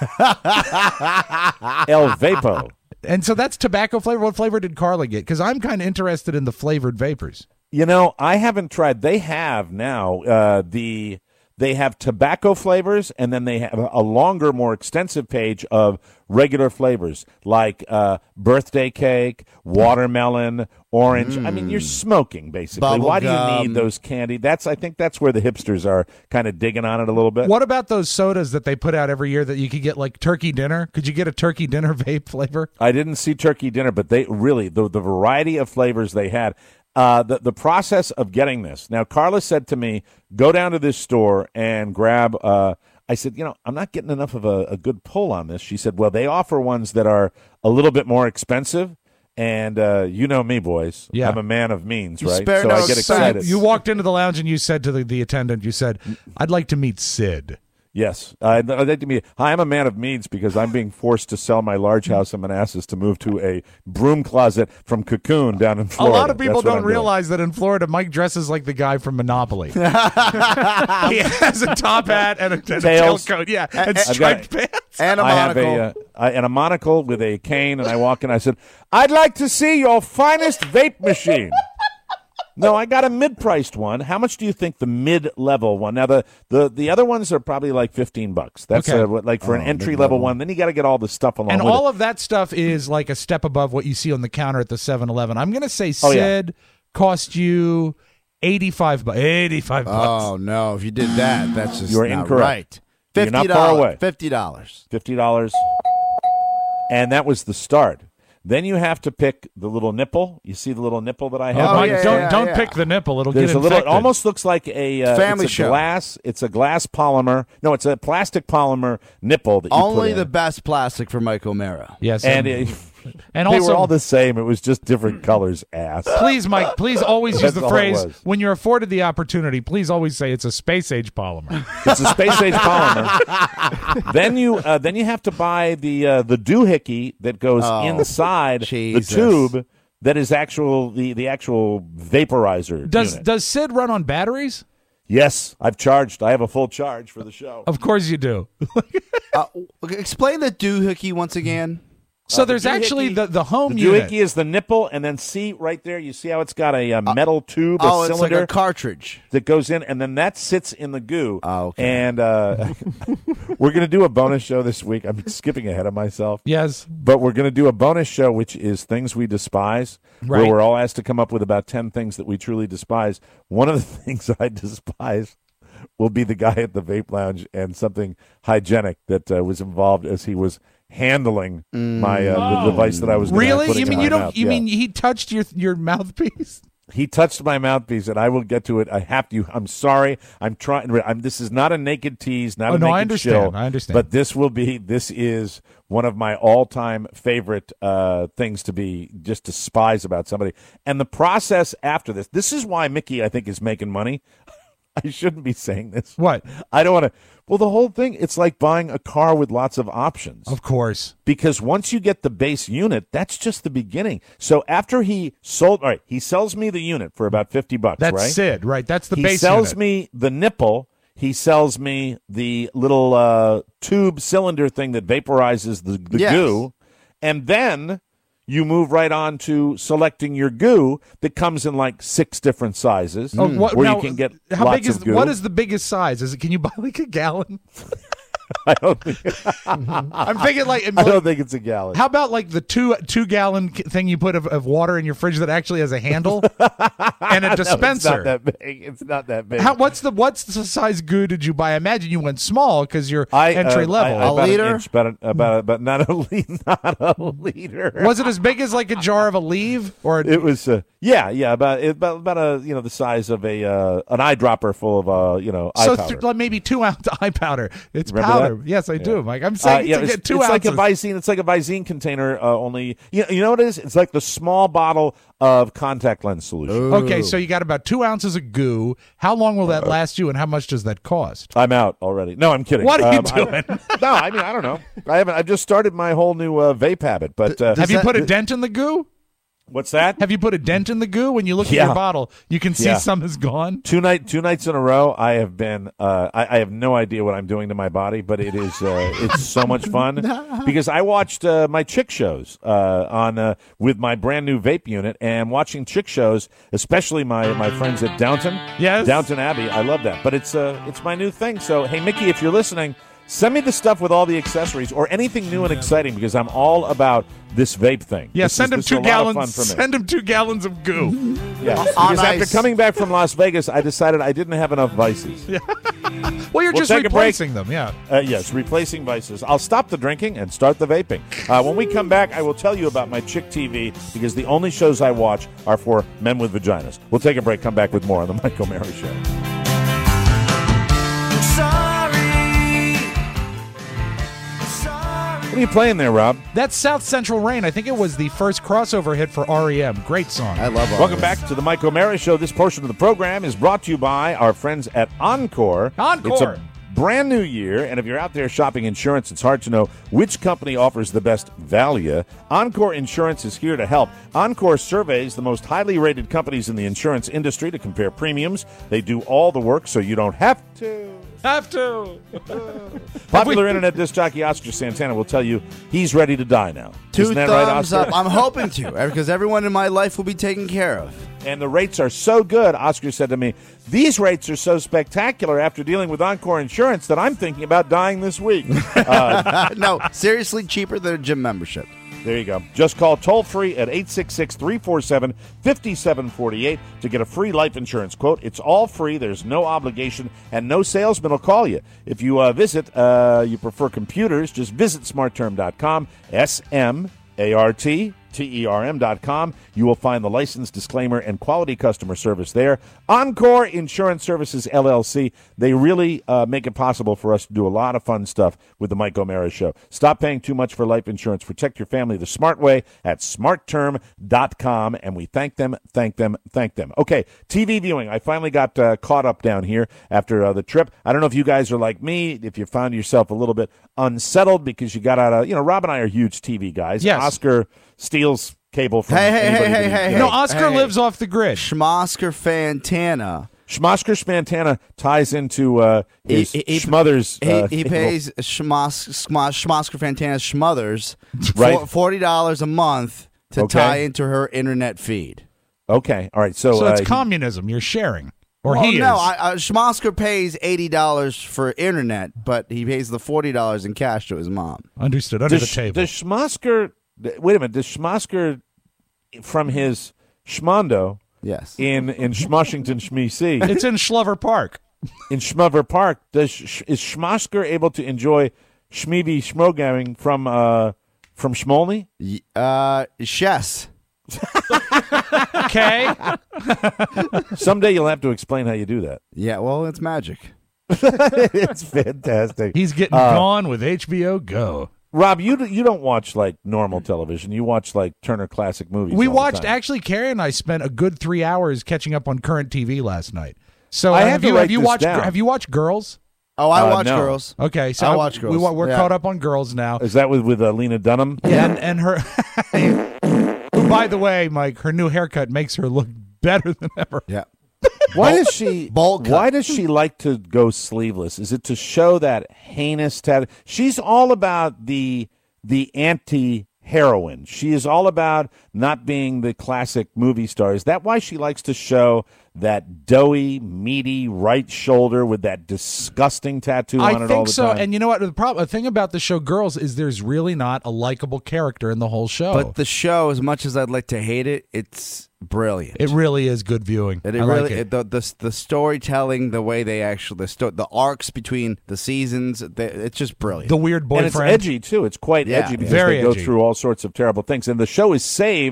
El Vapo. And so that's tobacco flavor. What flavor did Carla get? Because I'm kind of interested in the flavored vapors. You know, I haven't tried. They have now uh, the they have tobacco flavors, and then they have a longer, more extensive page of regular flavors like uh, birthday cake, watermelon, orange. I mean, you're smoking basically. Bubble Why do you gum. need those candy? That's I think that's where the hipsters are kind of digging on it a little bit. What about those sodas that they put out every year that you could get like turkey dinner? Could you get a turkey dinner vape flavor? I didn't see turkey dinner, but they really the the variety of flavors they had. Uh, the the process of getting this. Now, Carla said to me, "Go down to this store and grab." Uh, I said, "You know, I'm not getting enough of a, a good pull on this." She said, "Well, they offer ones that are a little bit more expensive." And uh, you know me, boys. Yeah. I'm a man of means, You right? spare So no I get expense. excited. You walked into the lounge and you said to the, the attendant, you said, "I'd like to meet Sid." Yes, I'd, I'd like to be. Hi, I'm a man of means because I'm being forced to sell my large house in Manassas to move to a broom closet from Cocoon down in A Florida. lot of people That's what don't I'm doing. realize that in Florida, Mike dresses like the guy from Monopoly. He has a top hat and a, and a Tails. tailcoat, yeah, and I've got- striped pants. And a I have monocle. a, uh, I, and a monocle with a cane, and I walk in. I said, "I'd like to see your finest vape machine." No, I got a mid-priced one. How much do you think the mid-level one? Now, the, the, the other ones are probably like fifteen bucks. That's Okay. uh, what- like for Oh, an entry-level one. Then you got to get all the stuff along And with all it. of that stuff is like a step above what you see on the counter at the seven eleven. I'm going to say Oh, yeah. Sid cost you eighty-five bucks. eighty-five bucks. Oh no! If you did that, that's just You're not incorrect. right. You're Fifty not far away. dollars. Fifty dollars. fifty dollars. And that was the start. Then you have to pick the little nipple. You see the little nipple that I have? Oh, Mike, yeah, don't yeah, don't yeah. pick the nipple. It'll There's get a little. It infected. almost looks like a uh, Family it's a show. glass. It's a glass polymer. No, it's a plastic polymer nipple that you Only put the in. best plastic for Mike O'Mara. Yes, and and, it, and they also were all the same. It was just different colors. Ass. please, Mike, please always use That's the all it phrase was. when you're afforded the opportunity. Please always say it's a space age polymer. It's a space age polymer. then you uh, then you have to buy the uh, the doohickey that goes Oh, inside Jesus. the tube. That is actual the, the actual vaporizer. Does unit. does Sid run on batteries? Yes, I've charged. I have a full charge for the show. Of course you do. Uh, explain the doohickey once again. So Uh, the there's actually doohickey- the, the home The unit. doohickey is the nipple, and then see right there. You see how it's got a, uh metal tube, a Oh, it's cylinder like a cartridge. that goes in, and then that sits in the goo. Oh, okay. And uh, we're going to do a bonus show this week. I'm skipping ahead of myself. Yes. But we're going to do a bonus show, which is things we despise, where Right. we're all asked to come up with about ten things that we truly despise. One of the things I despise will be the guy at the vape lounge and something hygienic that uh, was involved as he was handling my uh, the device that I was gonna have Really? putting You in mean my you don't? mouth. You Yeah. mean he touched your your mouthpiece? He touched my mouthpiece, and I will get to it. I have to. I'm sorry. I'm trying. I'm, this is not a naked tease, not Oh, a no, naked I understand. shill, I understand. But this will be. This is one of my all-time favorite uh, things to be just despise about somebody. And the process after this. This is why Mickey, I think, is making money. I shouldn't be saying this. What? I don't want to. Well, the whole thing, it's like buying a car with lots of options. Of course. Because once you get the base unit, that's just the beginning. So after he sold, all right, he sells me the unit for about fifty bucks, That's right? Sid, right? That's the he base sells unit. me the nipple. He sells me the little uh, tube cylinder thing that vaporizes the, the Yes. goo. And then you move right on to selecting your goo that comes in like six different sizes Oh, what, where now, you can get how lots big is of goo. what is the biggest size? Is it? Can you buy like a gallon? I don't think, I'm thinking like. I don't think it's a gallon. How about like the two two gallon thing you put of, of water in your fridge that actually has a handle and a No, it's dispenser? not that big. It's not that big. How, what's the what's the size goo did you buy? I imagine you went small because you're I, entry uh, level. I- I- about liter? An inch, about, a, about, a, but not a liter. Not a liter. Was it as big as like a jar of Aleve or? It was. Uh, yeah, yeah. About it, about about a you know the size of a uh, an eyedropper full of uh you know eye so powder. th- like maybe two ounce eye powder. It's Remember water. that? Yes, I Yeah. do, Mike. I'm saying Uh, yeah, to it's, get two it's like a ounces. Visine. It's like a Visine container. Uh, only you, you know what it is? It's like the small bottle of contact lens solution. Okay, so you got about two ounces of goo. How long will that last you, and how much does that cost? I'm out already. No, I'm kidding. What are you Um, I- doing? no, I mean I don't know. I haven't. I've just started my whole new uh, vape habit. But uh, Have you put a dent in the goo? What's that? Have you put a dent in the goo? When you look Yeah. at your bottle, you can see Yeah. some is gone. Two night, two nights in a row, I have been. Uh, I, I have no idea what I'm doing to my body, but it is. Uh, it's so much fun because I watched uh, my chick shows uh, on uh, with my brand new vape unit, and watching chick shows, especially my, my friends at Downton, yes, Downton Abbey. I love that, but it's uh, it's my new thing. So hey, Mickey, if you're listening, send me the stuff with all the accessories or anything new and exciting because I'm all about this vape thing. Yeah, This send is- him this is two a lot of gallons. fun for me. Send him two gallons of goo. Yeah, On because after ice. coming back from Las Vegas, I decided I didn't have enough vices. Yeah. Well, you're We'll just take a break. replacing them. Yeah. Uh, yes, replacing vices. I'll stop the drinking and start the vaping. Uh, when we come back, I will tell you about my Chick T V because the only shows I watch are for men with vaginas. We'll take a break, come back with more on the Mike O'Mara Show. What are you playing there, Rob? That's South Central Rain. I think it was the first crossover hit for R E M. Great song. I love Welcome back to the Mike O'Mara Show. This portion of the program is brought to you by our friends at Encore. Encore. It's a brand new year, and if you're out there shopping insurance, it's hard to know which company offers the best value. Encore Insurance is here to help. Encore surveys the most highly rated companies in the insurance industry to compare premiums. They do all the work so you don't have to. Have to. Popular internet disc jockey Oscar Santana will tell you he's ready to die now. Two Isn't that thumbs right, Oscar? up. I'm hoping to, because everyone in my life will be taken care of. And the rates are so good, Oscar said to me, these rates are so spectacular after dealing with Encore Insurance that I'm thinking about dying this week. Uh, no, seriously cheaper than a gym membership. There you go. Just call toll-free at eight six six, three four seven, five seven four eight to get a free life insurance quote. It's all free. There's no obligation, and no salesman will call you. If you uh, visit, uh, you prefer computers, just visit smart term dot com, S M A R T T E R M dot com. You will find the license, disclaimer, and quality customer service there. Encore Insurance Services, L L C. They really uh, make it possible for us to do a lot of fun stuff with the Mike O'Mara Show. Stop paying too much for life insurance. Protect your family the smart way at smart term dot com, and we thank them, thank them, thank them. Okay, T V viewing. I finally got uh, caught up down here after uh, the trip. I don't know if you guys are like me, if you found yourself a little bit unsettled because you got out of, you know, Rob and I are huge T V guys. Yes. Oscar steals cable from Hey, hey, anybody hey, that hey, he- hey, you hey. know. No, Oscar Hey. lives off the grid. Schmosker Fantana. Schmosker Spantana ties into uh, his He- he- Schmothers. He, uh, he cable. pays Schmos, Schmos, Schmosker Fantana's Schmothers Right. for forty dollars a month to Okay. tie into her internet feed. Okay, all right. So, So uh, it's he- communism. You're sharing. Or Well, he no, is. I, uh, Schmosker pays eighty dollars for internet, but he pays the forty dollars in cash to his mom. Understood. Under does, the table. Does Schmosker, wait a minute, does Schmosker from his Schmondo Yes. in, in Schmoshington, Schmee It's in Schlover Park. in Schmover Park, does Sch- is Schmosker able to enjoy Schmeeby Schmogaring from uh, from Schmolny? Y- Uh, yes. Okay. Someday you'll have to explain how you do that. Yeah, well, it's magic. It's fantastic. He's getting Uh, gone with H B O Go. Rob, you d- you don't watch like normal television. You watch like Turner Classic Movies. We all the watched, time. actually, Carrie and I spent a good three hours catching up on current T V last night. So I uh, had have to you write have you this watched down. have you watched Girls? Oh, I Uh, watch no. Girls. Okay, so I watch We, Girls, wa- we're yeah. caught up on Girls now. Is that with with uh, Lena Dunham? And and her who, by the way, Mike, her new haircut makes her look better than ever. Yeah. Why does she? Bowl cut. Why does she like to go sleeveless? Is it to show that heinous tattoo? She's all about the the anti heroine. She is all about not being the classic movie star. Is that why she likes to show that doughy, meaty right shoulder with that disgusting tattoo I on it all think the so. time? And you know what? The problem, the thing about the show Girls is there's really not a likable character in the whole show. But the show, as much as I'd like to hate it, it's brilliant. it really is good viewing. It, I really, like it. it- the, the the storytelling, the way they actually the sto- the arcs between the seasons, they, it's just brilliant. The weird and it's boyfriend. edgy too. It's quite Yeah, edgy because very they go edgy. through all sorts of terrible things. And the show is saved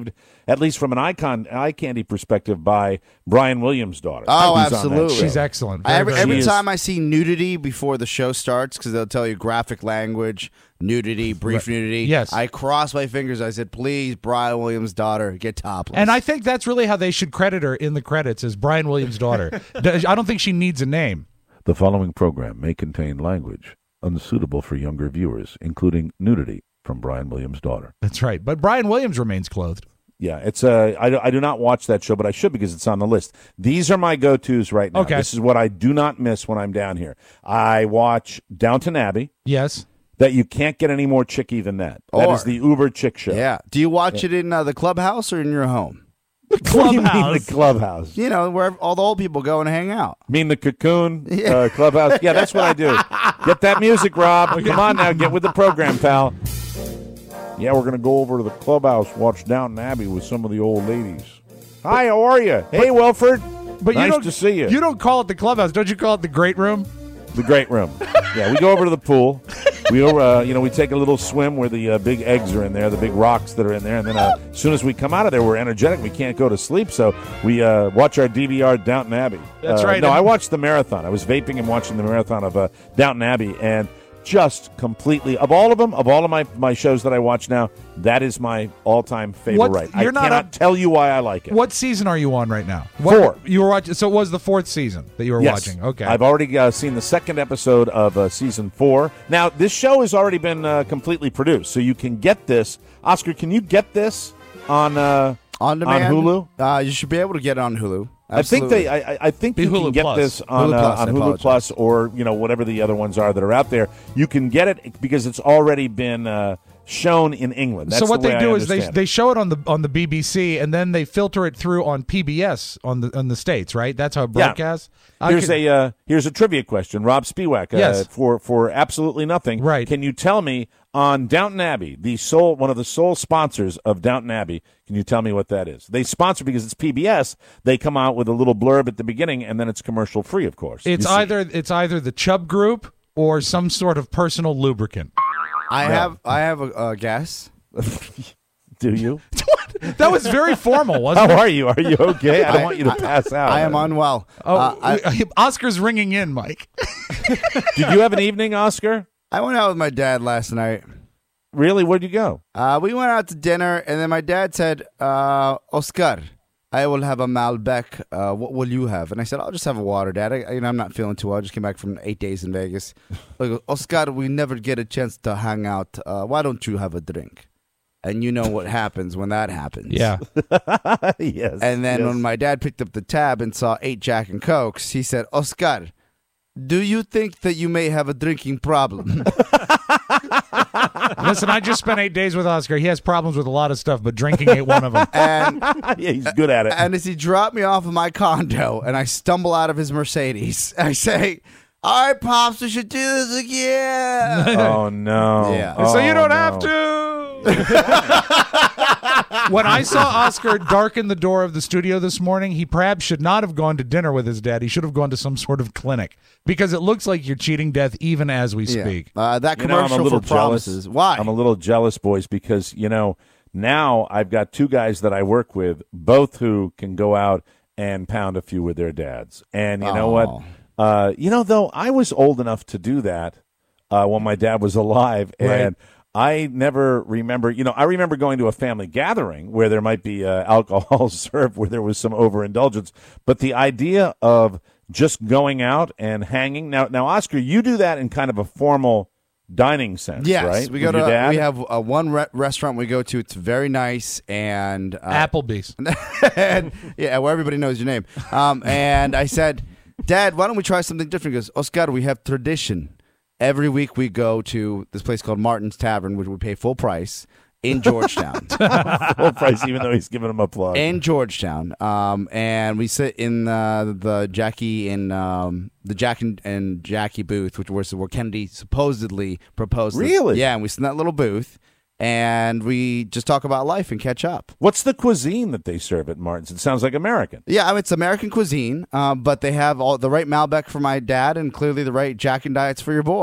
at least from an icon eye candy perspective, by Brian Williams' daughter. Oh, who's on that absolutely. show. She's excellent. I- Very, every very every She is- time I see nudity before the show starts, because they'll tell you graphic language, nudity, brief nudity. Yes. I cross my fingers. I said, please, Brian Williams' daughter, get topless. And I think that's really how they should credit her in the credits as Brian Williams' daughter. D- I don't think she needs a name. The following program may contain language unsuitable for younger viewers, including nudity from Brian Williams' daughter. That's right. But Brian Williams remains clothed. Yeah, it's uh, I, do- I do not watch that show, but I should because it's on the list. These are my go-tos right now. Okay. This is what I do not miss when I'm down here. I watch Downton Abbey. Yes. That you can't get any more chicky than that. That Or- is the Uber chick show. yeah. Do you watch it in uh, the clubhouse or in your home? What do you mean the clubhouse? You know, where all the old people go and hang out. Mean the Cocoon uh, Clubhouse? Yeah, that's what I do. Get that music, Rob. Come on now, get with the program, pal. Yeah, we're going to go over to the clubhouse, watch Downton Abbey with some of the old ladies. Hi, how are you? Hey, Wilford. But nice you don't, to see you. You don't call it the clubhouse. Don't you call it the great room? The great room. Yeah, we go over to the pool. We uh, you know, we take a little swim where the uh, big eggs are in there, the big rocks that are in there, and then uh, as soon as we come out of there, we're energetic. We can't go to sleep, so we uh, watch our D V R Downton Abbey. That's Uh, right. No, And- I watched the marathon. I was vaping and watching the marathon of uh, Downton Abbey, and just completely of all of them, of all of my, my shows that I watch now, that is my all time favorite. What- Right? you're I not cannot up- tell you why I like it. What season are you on right now? What, Four. You were watching. So it was the fourth season that you were Yes. watching. Okay. I've already uh, seen the second episode of uh, season four. Now, this show has already been uh, completely produced, so you can get this. Oscar, can you get this on uh, On demand. on Hulu? Uh, you should be able to get it on Hulu. I think they. Absolutely. I, I think Be you Hulu can get Plus. this on Hulu uh, Plus, on I Hulu apologize. Plus or you know whatever the other ones are that are out there. You can get it because it's already been uh, shown in England. That's so what the way they I do is they understand it. they show it on the on the B B C and then they filter it through on P B S on the on the states, right? That's how it Yeah. broadcasts. I Here's could- a uh, here's a trivia question, Rob Spiewak. Uh, Yes. For for absolutely nothing. Right. Can you tell me on Downton Abbey, the sole one of the sole sponsors of Downton Abbey? Can you tell me what that is? They sponsor because it's P B S. They come out with a little blurb at the beginning, and then it's commercial free, of course. it's You see. either it's either the Chubb Group or some sort of personal lubricant. I have I have a, a guess. Do you? That was very formal, wasn't How it? are you? Are you okay? I don't want you to pass out. I am unwell. Oh, Uh, I, we- Oscar's ringing in, Mike. Did you have an evening, Oscar? I went out with my dad last night. Really? Where'd you go? Uh, we went out to dinner, and then my dad said, uh, Oscar, I will have a Malbec. Uh, what will you have? And I said, I'll just have a water, Dad. I, you know, I'm not feeling too well. I just came back from eight days in Vegas. I go, Oscar, we never get a chance to hang out. Uh, why don't you have a drink? And you know what happens when that happens. Yeah. Yes. And then yes. when my dad picked up the tab and saw eight Jack and Cokes, he said, Oscar, do you think that you may have a drinking problem? Listen, I just spent eight days with Oscar. He has problems with a lot of stuff, but drinking ain't one of them. And yeah, he's good at it. And as he dropped me off of my condo and I stumble out of his Mercedes, I say, all right, Pops, we should do this again. Oh no! Yeah. so you Oh, don't no. have to. When I saw Oscar darken the door of the studio this morning, he perhaps should not have gone to dinner with his dad. He should have gone to some sort of clinic because it looks like you're cheating death even as we Yeah. speak. Uh, that You know, I'm commercial a little for jealous. promises. Why? I'm a little jealous, boys, because you know now I've got two guys that I work with, both who can go out and pound a few with their dads. And you know Oh. what? Uh, you know, though, I was old enough to do that uh, when my dad was alive, and I never remember. You know, I remember going to a family gathering where there might be uh, alcohol served, where there was some overindulgence. But the idea of just going out and hanging now, now, Oscar, you do that in kind of a formal dining sense, Yes, right? we go With to. your dad? We have uh, one re- restaurant we go to. It's very nice and uh, Applebee's. and, yeah, where everybody knows your name. Um, and I said, Dad, why don't we try something different? He goes, Oscar, we have tradition. Every week we go to this place called Martin's Tavern, which we pay full price in Georgetown. full price, even though he's giving him a plug. In Georgetown, um, and we sit in uh, the Jackie and um, the Jack and, and Jackie booth, which was where Kennedy supposedly proposed. the- Really? yeah, and we sit in that little booth, and we just talk about life and catch up. What's the cuisine that they serve at Martin's? It sounds like American. Yeah, I mean, it's American cuisine, uh, but they have all the right Malbec for my dad, and clearly the right Jack and Diets for your boy.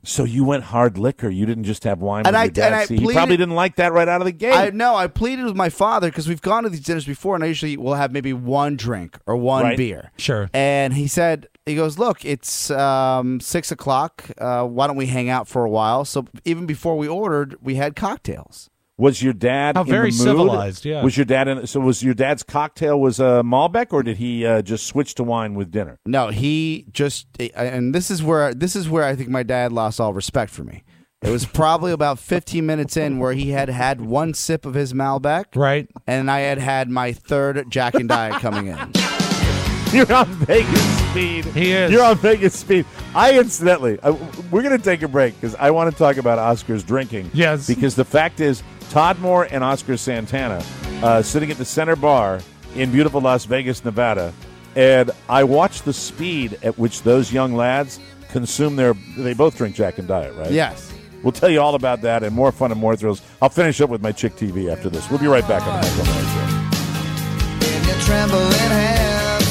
So you went hard liquor. You didn't just have wine And with I- your dad. and I See, he pleaded- probably didn't like that right out of the gate. I know. I pleaded with my father because we've gone to these dinners before, and I usually will have maybe one drink or one Right. beer. Sure. And he said, he goes, look, it's um, six o'clock. Uh, why don't we hang out for a while? So even before we ordered, we had cocktails. Was your dad How in very the mood? civilized, yeah. Was your dad in? So was your dad's cocktail was a uh, Malbec, or did he uh, just switch to wine with dinner? No, he just, and this is where this is where I think my dad lost all respect for me. It was probably about fifteen minutes in where he had had one sip of his Malbec, right, and I had had my third Jack and Diet coming in. You're on Vegas speed. He is. You're on Vegas speed. I incidentally, I, we're going to take a break because I want to talk about Oscar's drinking. Yes. Because the fact is, Todd Moore and Oscar Santana uh, sitting at the center bar in beautiful Las Vegas, Nevada, and I watched the speed at which those young lads consume their. They both drink Jack and Diet, right? Yes. We'll tell you all about that and more fun and more thrills. I'll finish up with my Chick T V after this. We'll be right back on the Michael Mara Show. In your trembling hands.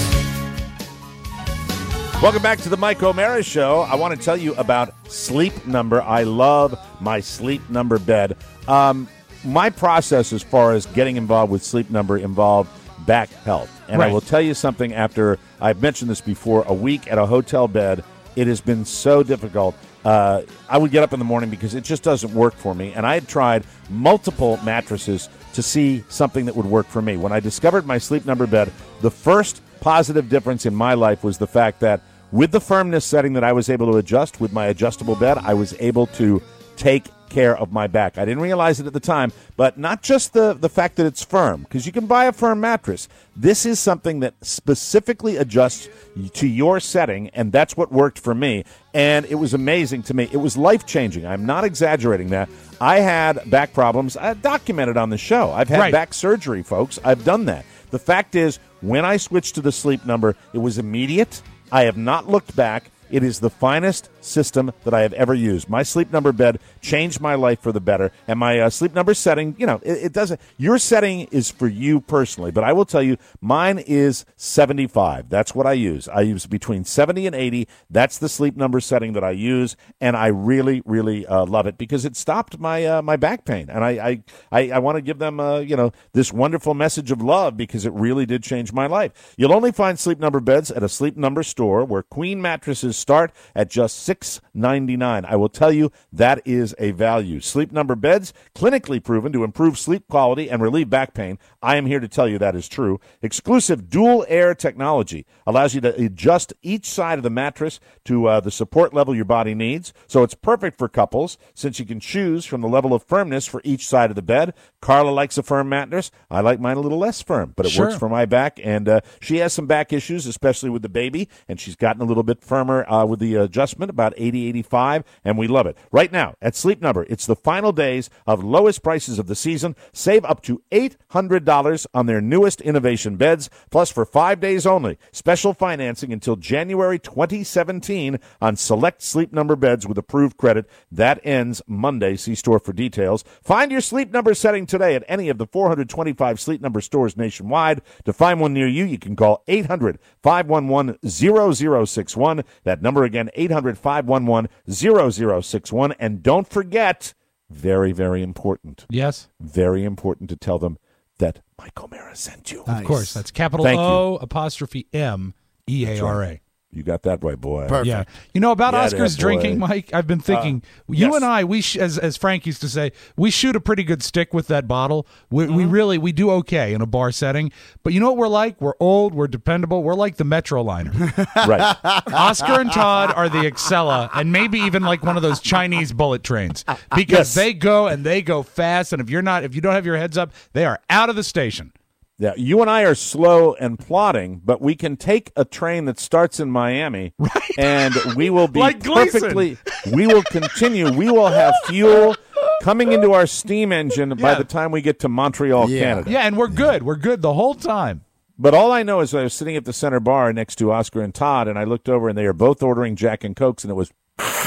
Welcome back to the Mike O'Mara Show. I want to tell you about Sleep Number. I love my Sleep Number bed. Um, my process as far as getting involved with Sleep Number involved back health. And I Right. will tell you something after, I've mentioned this before, a week at a hotel bed, it has been so difficult. Uh, I would get up in the morning because it just doesn't work for me. And I had tried multiple mattresses to see something that would work for me. When I discovered my Sleep Number bed, the first positive difference in my life was the fact that with the firmness setting that I was able to adjust with my adjustable bed, I was able to take care of my back. I didn't realize it at the time, but not just the, the fact that it's firm, because you can buy a firm mattress. This is something that specifically adjusts to your setting, and that's what worked for me. And it was amazing to me. It was life-changing. I'm not exaggerating that. I had back problems. I documented on the show. I've had Right. back surgery, folks. I've done that. The fact is, when I switched to the Sleep Number, it was immediate. I have not looked back. It is the finest system that I have ever used. My Sleep Number bed changed my life for the better, and my uh, Sleep Number setting, you know, it, it doesn't. Your setting is for you personally, but I will tell you, mine is seventy-five. That's what I use. I use between seventy and eighty. That's the Sleep Number setting that I use, and I really, really uh, love it because it stopped my uh, my back pain, and I I, I, I want to give them, uh, you know, this wonderful message of love because it really did change my life. You'll only find Sleep Number beds at a Sleep Number store where queen mattresses start at just six ninety-nine. I will tell you that is a value. Sleep Number beds, clinically proven to improve sleep quality and relieve back pain. I am here to tell you that is true. Exclusive dual air technology allows you to adjust each side of the mattress to uh, the support level your body needs. So it's perfect for couples since you can choose from the level of firmness for each side of the bed. Carla likes a firm mattress. I like mine a little less firm, but it Sure. works for my back. And uh, she has some back issues, especially with the baby, and she's gotten a little bit firmer uh, with the adjustment, about eighty, eighty-five, and we love it. Right now, at Sleep Number, it's the final days of lowest prices of the season. Save up to eight hundred dollars on their newest innovation beds, plus for five days only, special financing until January twenty seventeen on select Sleep Number beds with approved credit. That ends Monday. See store for details. Find your Sleep Number setting today at any of the four hundred twenty-five Sleep Number stores nationwide. To find one near you, you can call eight hundred, five one one, zero zero six one. That number again, eight hundred, five one one, zero zero six one. And don't forget, very, very important. Yes. Very important to tell them that Mike O'Mara sent you. Of course. That's capital Thank you. O apostrophe M E A R A. You got that right, boy. Perfect. Yeah. You know, about Yeah, Oscar's that boy. drinking, Mike, I've been thinking, Uh, you yes. and I, we sh- as as Frank used to say, we shoot a pretty good stick with that bottle. We, we really, we do okay in a bar setting. But you know what we're like? We're old, we're dependable, we're like the Metro liner. Right. Oscar and Todd are the Excella, and maybe even like one of those Chinese bullet trains. Because Yes. they go and they go fast, and if you're not, if you don't have your heads up, they are out of the station. Yeah, you and I are slow and plodding, but we can take a train that starts in Miami, and we will be Like Gleason. perfectly. We will continue. We will have fuel coming into our steam engine by Yeah. the time we get to Montreal, Yeah. Canada. Yeah, and we're good. We're good the whole time. But all I know is I was sitting at the center bar next to Oscar and Todd, and I looked over, and they were both ordering Jack and Cokes, and it was,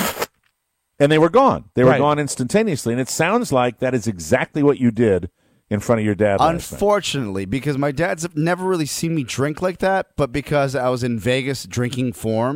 and they were gone. They were Right. gone instantaneously, and it sounds like that is exactly what you did in front of your dad last night. Unfortunately, because my dad's never really seen me drink like that, but because I was in Vegas drinking form,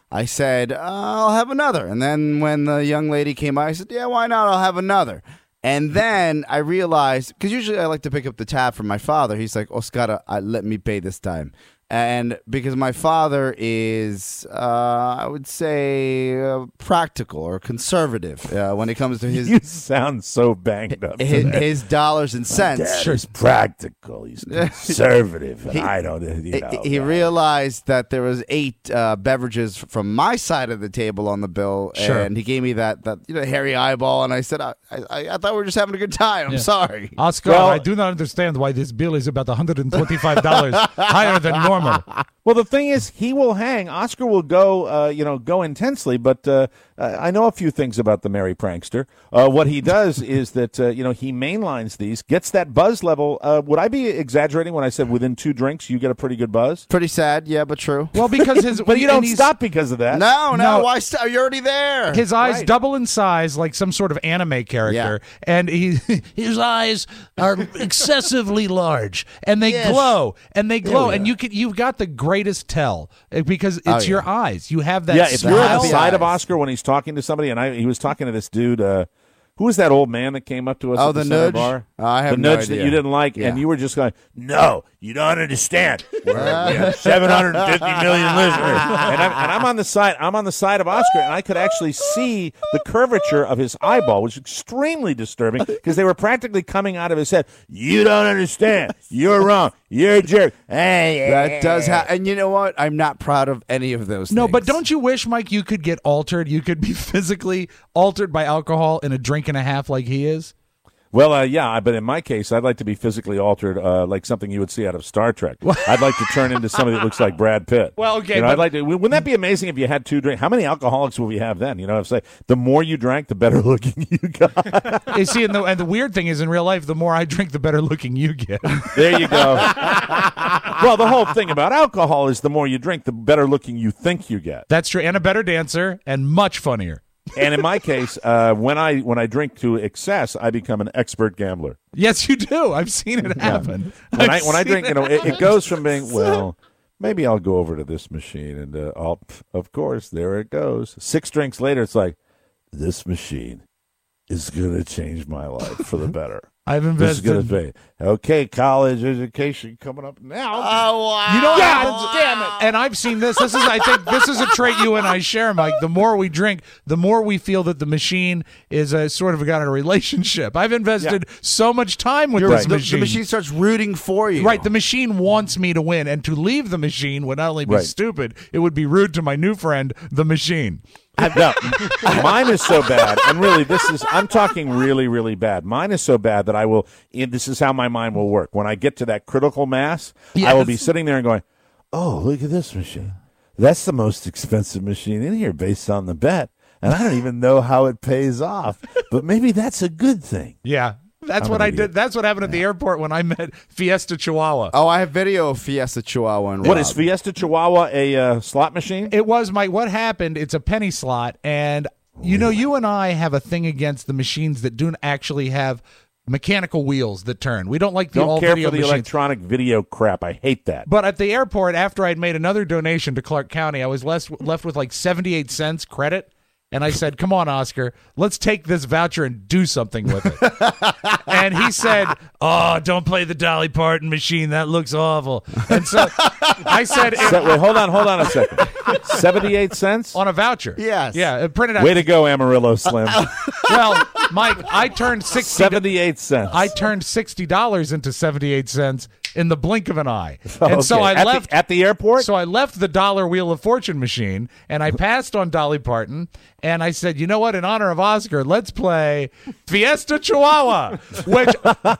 I said, uh, I'll have another. And then when the young lady came by, I said, yeah, why not? I'll have another. And then I realized, because usually I like to pick up the tab from my father. He's like, Oscar, uh, let me pay this time. And because my father is, uh, I would say, uh, practical or conservative uh, when it comes to his. You sound so banged up. His, today. his dollars and cents. My dad is practical. He's conservative. and He- I don't. You know, He realized that there was eight uh, beverages from my side of the table on the bill, Sure. and he gave me that, that you know hairy eyeball, and I said, I, I, I thought we were just having a good time. I'm Yeah. sorry. Oscar, I do not understand why this bill is about one hundred twenty-five dollars higher than normal. Well, the thing is, he will hang. Oscar will go, uh, you know, go intensely. But uh, I know a few things about the merry prankster. Uh, what he does is that, uh, you know, he mainlines these, gets that buzz level. Uh, would I be exaggerating when I said within two drinks you get a pretty good buzz? Pretty sad, yeah, but true. Well, because his but you and don't he's- stop because of that. No, no, No. why? St- you're already there. His eyes Right. double in size like some sort of anime character, and he his eyes are excessively large, and they Yes. glow, and they There glow, we and are. you can you've got the greatest tell uh, because it's Oh, yeah. your eyes. You have that. Yeah, if you're on the smile. side of Oscar when he's talking to somebody, and I, he was talking to this dude. Uh, who was that old man that came up to us Oh, at the, the center nudge? bar? Oh, I have the no nudge that idea. you didn't like, Yeah. and you were just going, "No, you don't understand. We're, we have seven hundred fifty million listeners." And I'm, and I'm on the side. I'm on the side of Oscar, and I could actually see the curvature of his eyeball, which was extremely disturbing because they were practically coming out of his head. You don't understand. You're wrong. You're a jerk. Hey, That does happen. And you know what? I'm not proud of any of those No, things. but don't you wish, Mike, you could get altered? You could be physically altered by alcohol in a drink and a half like he is? Well, uh, yeah, but in my case, I'd like to be physically altered, uh, like something you would see out of Star Trek. I'd like to turn into somebody that looks like Brad Pitt. Well, okay, you know, but- I'd like to. Wouldn't that be amazing if you had two drinks? How many alcoholics will we have then? You know, if say the more you drank, the better looking you got. You see, and the, and the weird thing is, in real life, the more I drink, the better looking you get. There you go. Well, the whole thing about alcohol is the more you drink, the better looking you think you get. That's true, and a better dancer, and much funnier. And in my case, uh, when I when I drink to excess, I become an expert gambler. Yes, you do. I've seen it happen. When I've I when I seen drink, you know, it, it goes from being well. Maybe I'll go over to this machine, and uh, I'll, of course, there it goes. Six drinks later, it's like this machine is gonna change my life for the better. I've This is gonna invested. pay. Okay, college education coming up now. Oh, wow. You know what God happens? damn it. And I've seen this. This is, I think, this is a trait you and I share, Mike. The more we drink, the more we feel that the machine is a sort of got a relationship. I've invested so much time with You're this right. The- machine. The machine starts rooting for you. Right, the machine wants me to win, and to leave the machine would not only be Right. stupid, it would be rude to my new friend, the machine. No, mine is so bad, and really, this is, I'm talking really, really bad. Mine is so bad that I will, and this is how my mind will work. When I get to that critical mass, I will be Yes. sitting there and going, oh, look at this machine. That's the most expensive machine in here based on the bet, and I don't even know how it pays off, but maybe that's a good thing. Yeah, that's I'm what an I idiot. did. That's what happened at the airport when I met Fiesta Chihuahua. Oh, I have video of Fiesta Chihuahua and What Rob. is Fiesta Chihuahua, a uh, slot machine? It was my what happened. It's a penny slot, and you know, you and I have a thing against the machines that don't actually have mechanical wheels that turn. We don't like the Don't all care video for the machines. electronic video crap. I hate that. But at the airport, after I'd made another donation to Clark County, I was less, left with like seventy-eight cents credit. And I said, come on, Oscar, let's take this voucher and do something with it. And he said, oh, don't play the Dolly Parton machine. That looks awful. And so I said, Se- wait, hold on, hold on a second. seventy-eight cents? on a voucher. Yes. Yeah, it printed out. Way to go, Amarillo Slim. Well, Mike, I turned sixty. seventy-eight cents. I turned sixty dollars into seventy-eight cents in the blink of an eye, and so Okay. I At the- left at the airport. So I left the dollar Wheel of Fortune machine, and I passed on Dolly Parton, and I said, "You know what? In honor of Oscar, let's play Fiesta Chihuahua," which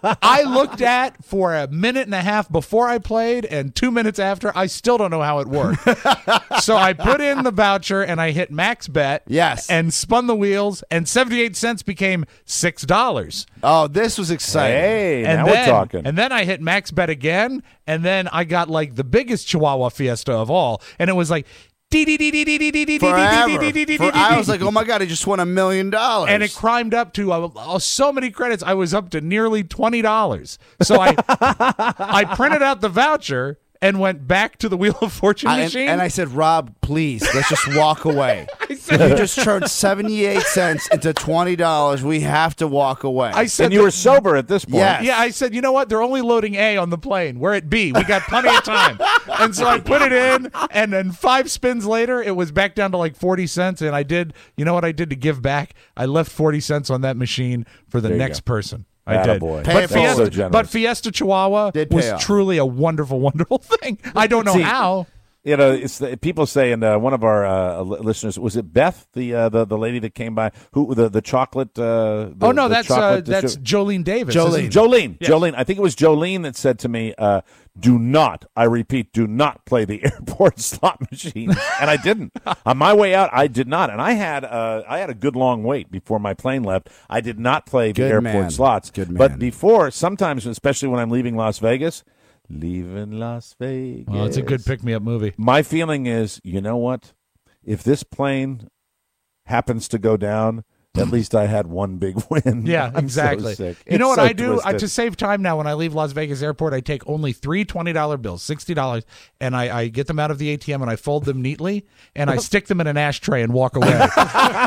I looked at for a minute and a half before I played, and two minutes after. I still don't know how it worked. So I put in the voucher, and I hit max bet. Yes. and spun the wheels, and seventy-eight cents became six dollars. Oh, this was exciting. Hey, And now then, we're talking. And then I hit max bet again, and then I got like the biggest Chihuahua Fiesta of all, and it was like dee dee dee dee dee dee dee dee Forever. dee dee dee For- dee I dee. was like, oh my God, he just won a million dollars. And it climbed up to uh, uh, so many credits. I was up to nearly twenty dollars. So I I printed out the voucher and went back to the Wheel of Fortune I- and, machine. and I said, Rob, please, let's just walk away. I said, You just turned seventy-eight cents into twenty dollars. We have to walk away. I said And you that- were sober at this point. Yes. Yeah, I said, you know what? They're only loading A on the plane. We're at B. We got plenty of time. And so I put it in, and then five spins later, it was back down to like forty cents. And I did, you know what I did to give back? I left forty cents on that machine for the There you next go. person. I did. Attaboy. Pay But it forward. Fiesta, So generous. but Fiesta Chihuahua Did pay was off. truly a wonderful, wonderful thing. I don't know See, how. You know, it's the, people say, and uh, one of our uh, li- listeners, was it Beth, the uh, the the lady that came by, who the the chocolate? Uh, the, Oh, no, the that's uh, chocolate- the that's cho- Jolene Davis. Jolene. isn't it? Jolene. Yes. Jolene. I think it was Jolene that said to me, uh, "Do not, I repeat, do not play the airport slot machine." And I didn't. On my way out, I did not, and I had uh, I had a good long wait before my plane left. I did not play the Good airport man. slots. Good But man. before, sometimes, especially when I'm leaving Las Vegas, leaving Las Vegas. Well, it's a good pick-me-up movie. My feeling is, you know what? If this plane happens to go down, at least I had one big win. Yeah, I'm so exactly. sick. You It's know what so I do? I, twisted. to save time now, when I leave Las Vegas Airport, I take only three twenty dollar bills, sixty dollars, and I, I get them out of the A T M and I fold them neatly, and I stick them in an ashtray and walk away. And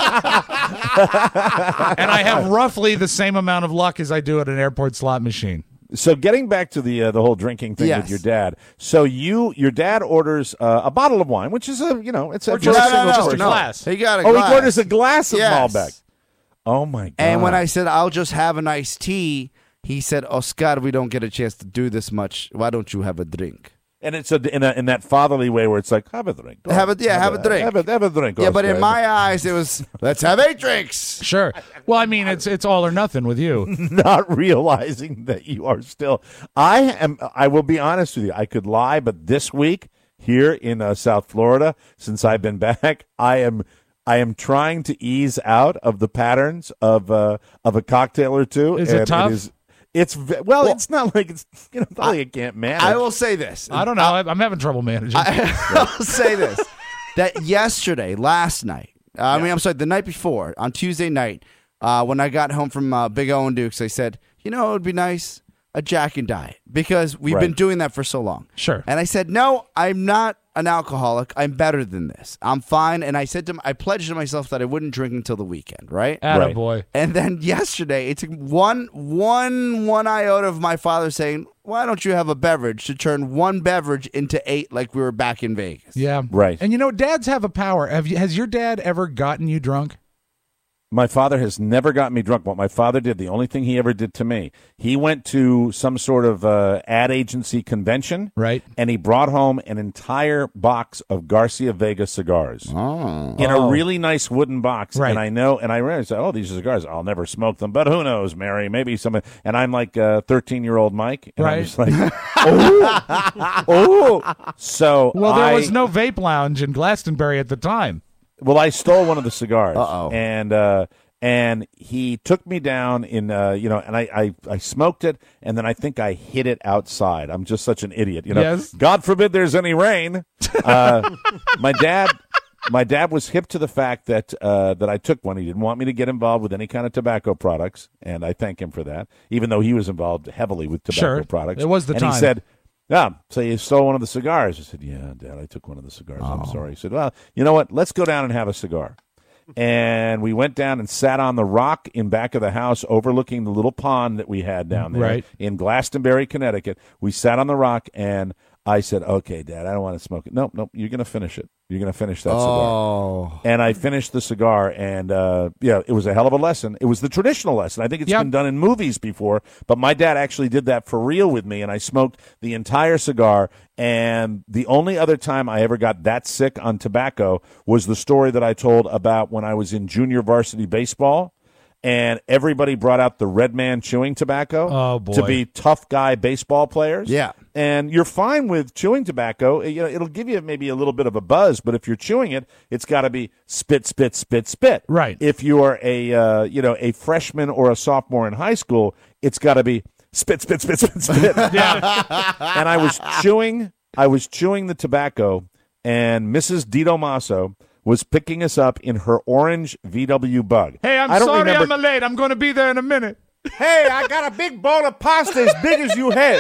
I have roughly the same amount of luck as I do at an airport slot machine. So getting back to the uh, the whole drinking thing Yes. with your dad. So you your dad orders uh, a bottle of wine, which is a you know it's a Or just for a- single just a person. glass. He got a Oh, glass. he orders a glass of Yes. Malbec. Oh my god! And when I said I'll just have an iced tea, he said, Oscar, we don't get a chance to do this much. Why don't you have a drink? and it's a, in a in that fatherly way where it's like have a drink, Have a yeah, have a drink. have a, have a drink. Yeah, but in Oscar. my eyes, it was let's have eight drinks. Sure. Well, I mean, it's it's all or nothing with you. not realizing that you are still. I am. I will be honest with you. I could lie, but this week here in uh, South Florida, since I've been back, I am. I am trying to ease out of the patterns of uh, of a cocktail or two. Is it and tough? It is, it's ve- well, it's not like it's you know, it's not like I can't manage. I will say this. I don't know. I, I'm having trouble managing. I, will say this: that yesterday, last night, uh, I mean, I'm sorry, the night before, on Tuesday night, uh, when I got home from uh, Big O and Duke's, I said, you know, it would be nice a Jack and Diet because we've been Right. doing that for so long. Sure. And I said, no, I'm not an alcoholic. I'm better than this. I'm fine. And I said to, m- I pledged to myself that I wouldn't drink until the weekend. Right. Attaboy. And then yesterday, it took one, one, one iota of my father saying, "Why don't you have a beverage?" to turn one beverage into eight, like we were back in Vegas. Yeah. Right. And you know, dads have a power. Have you, has your dad ever gotten you drunk? My father has never gotten me drunk. What my father did, the only thing he ever did to me, he went to some sort of uh, ad agency convention, right? And he brought home an entire box of Garcia Vega cigars oh. in Oh. a really nice wooden box. Right. And I know, and I realized, oh, these are cigars. I'll never smoke them, but who knows, Mary? Maybe some. And I'm like thirteen-year-old Mike, and I'm Right. just like, oh, oh. So Well, there I- was no vape lounge in Glastonbury at the time. Well, I stole one of the cigars, Uh-oh. and uh, and he took me down in uh, you know, and I, I I smoked it, and then I think I hid it outside. I'm just such an idiot, you know. Yes. God forbid there's any rain. Uh, my dad, my dad was hip to the fact that uh, that I took one. He didn't want me to get involved with any kind of tobacco products, and I thank him for that. Even though he was involved heavily with tobacco Sure. products, It was the and time. he said. Yeah, so you stole one of the cigars. I said, yeah, Dad, I took one of the cigars. Oh. I'm sorry. He said, well, you know what? Let's go down and have a cigar. And we went down and sat on the rock in back of the house overlooking the little pond that we had down there Right. in Glastonbury, Connecticut. We sat on the rock, and I said, okay, Dad, I don't want to smoke it. Nope, nope, you're going to finish it. You're going to finish that cigar. Oh. And I finished the cigar, and uh, yeah, it was a hell of a lesson. It was the traditional lesson. I think it's Yep. been done in movies before, but my dad actually did that for real with me, and I smoked the entire cigar. And the only other time I ever got that sick on tobacco was the story that I told about when I was in junior varsity baseball. And everybody brought out the Red Man chewing tobacco Oh, boy. to be tough guy baseball players. Yeah. And you're fine with chewing tobacco. You know, it'll give you maybe a little bit of a buzz, but if you're chewing it, it's got to be spit, spit, spit, spit. Right. If you are a uh, you know a freshman or a sophomore in high school, it's got to be spit, spit, spit, spit, spit. Yeah. And I was chewing, I was chewing the tobacco, and Missus DiDomaso was picking us up in her orange V W Bug. Hey, I'm I don't sorry remember- I'm late. I'm going to be there in a minute. Hey, I got a big bowl of pasta as big as you had.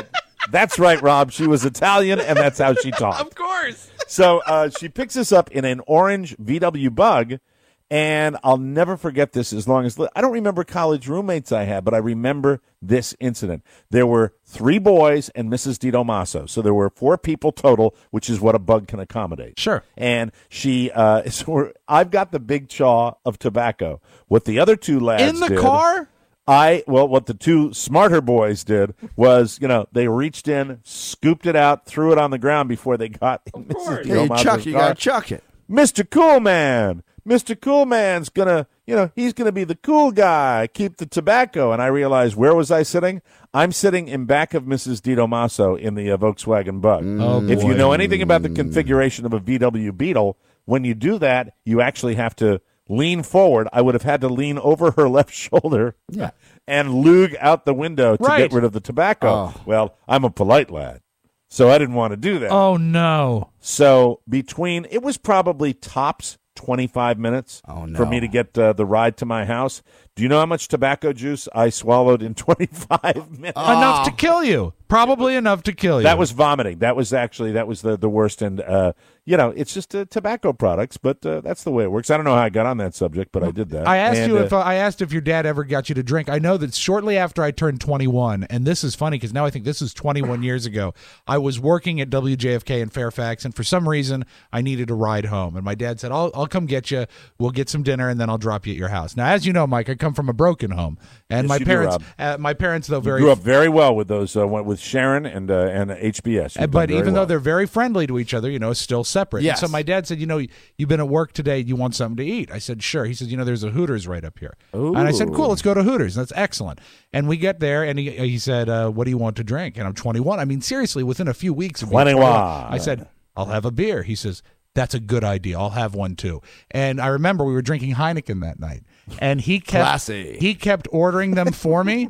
That's right, Rob. She was Italian, and that's how she talked. Of course. So uh, she picks us up in an orange V W Bug, and I'll never forget this as long as I don't remember college roommates I had, but I remember this incident. There were three boys and Missus DiDomaso, so there were four people total, which is what a Bug can accommodate. Sure. And she, uh, so we're, I've got the big chaw of tobacco. What the other two lads In the did, car? I well, what the two smarter boys did was, you know, they reached in, scooped it out, threw it on the ground before they got in Missus Hey, DiDomaso's Chuck, you car. gotta chuck it. Mister Cool Man, Mister Cool Man's gonna, you know, he's gonna be the cool guy. Keep the tobacco. And I realized, where was I sitting? I'm sitting in back of Missus DiDomaso in the uh, Volkswagen Bug. Oh, if you boy. know anything about the configuration of a V W Beetle, when you do that, you actually have to lean forward. I would have had to lean over her left shoulder Yeah. and lug out the window to Right. get rid of the tobacco. Oh. Well, I'm a polite lad, so I didn't want to do that. Oh, no. So between, it was probably tops twenty-five minutes Oh, no. for me to get uh, the ride to my house. Do you know how much tobacco juice I swallowed in twenty-five minutes? Enough to kill you. Probably enough to kill you. That was vomiting. That was actually, that was the, the worst. And, uh, you know, it's just uh, tobacco products, but uh, that's the way it works. I don't know how I got on that subject, but I did that. I asked And, you uh, if uh, I asked if your dad ever got you to drink. I know that shortly after I turned twenty-one, and this is funny because now I think this is twenty-one years ago. I was working at W J F K in Fairfax, and for some reason I needed a ride home. And my dad said, "I'll I'll come get you. We'll get some dinner, and then I'll drop you at your house." Now, as you know, Mike, I come from a broken home, and Yes, my you do, parents, Rob. uh, my parents though you very grew up very well with those, uh, with Sharon and uh, and H B S. You've Uh, done but very even though well. they're very friendly to each other, you know, still separate. Yes. And so my dad said, you know, you've been at work today. You want something to eat? I said, sure. He said, you know, there's a Hooters right up here. And I said, cool, let's go to Hooters. That's excellent. And we get there, and he, he said, uh, what do you want to drink? And I'm twenty-one. I mean, seriously, within a few weeks of being twenty-one. I said, I'll have a beer. He says, that's a good idea. I'll have one too. And I remember we were drinking Heineken that night, and he kept Classy. he kept ordering them for me.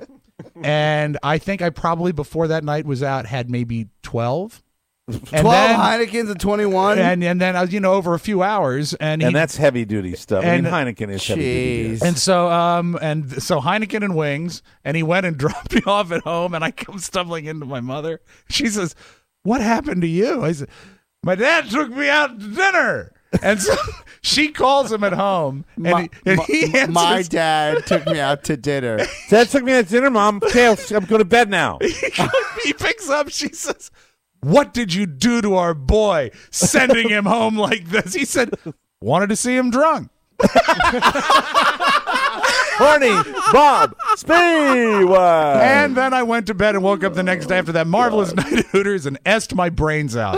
And I think I probably before that night was out had maybe twelve. And twelve then, Heinekens and twenty-one? and and then uh, you know over a few hours, and he, and that's heavy duty stuff. I and- mean, Heineken is heavy duty. Jeez. and so um and so Heineken and wings, and he went and dropped me off at home, and I come stumbling into my mother. She says, "What happened to you?" I said, "My dad took me out to dinner." And so she calls him at home, and, My, he, and my- he answers. my dad took me out to dinner. Dad took me out to dinner, Mom. Okay, I'll- I'm going to bed now. He picks up. She says, "What did you do to our boy, sending him home like this?" He said, "Wanted to see him drunk." Horny Bob Speedway. And then I went to bed and woke up the next day after that marvelous night at Hooters and essed my brains out.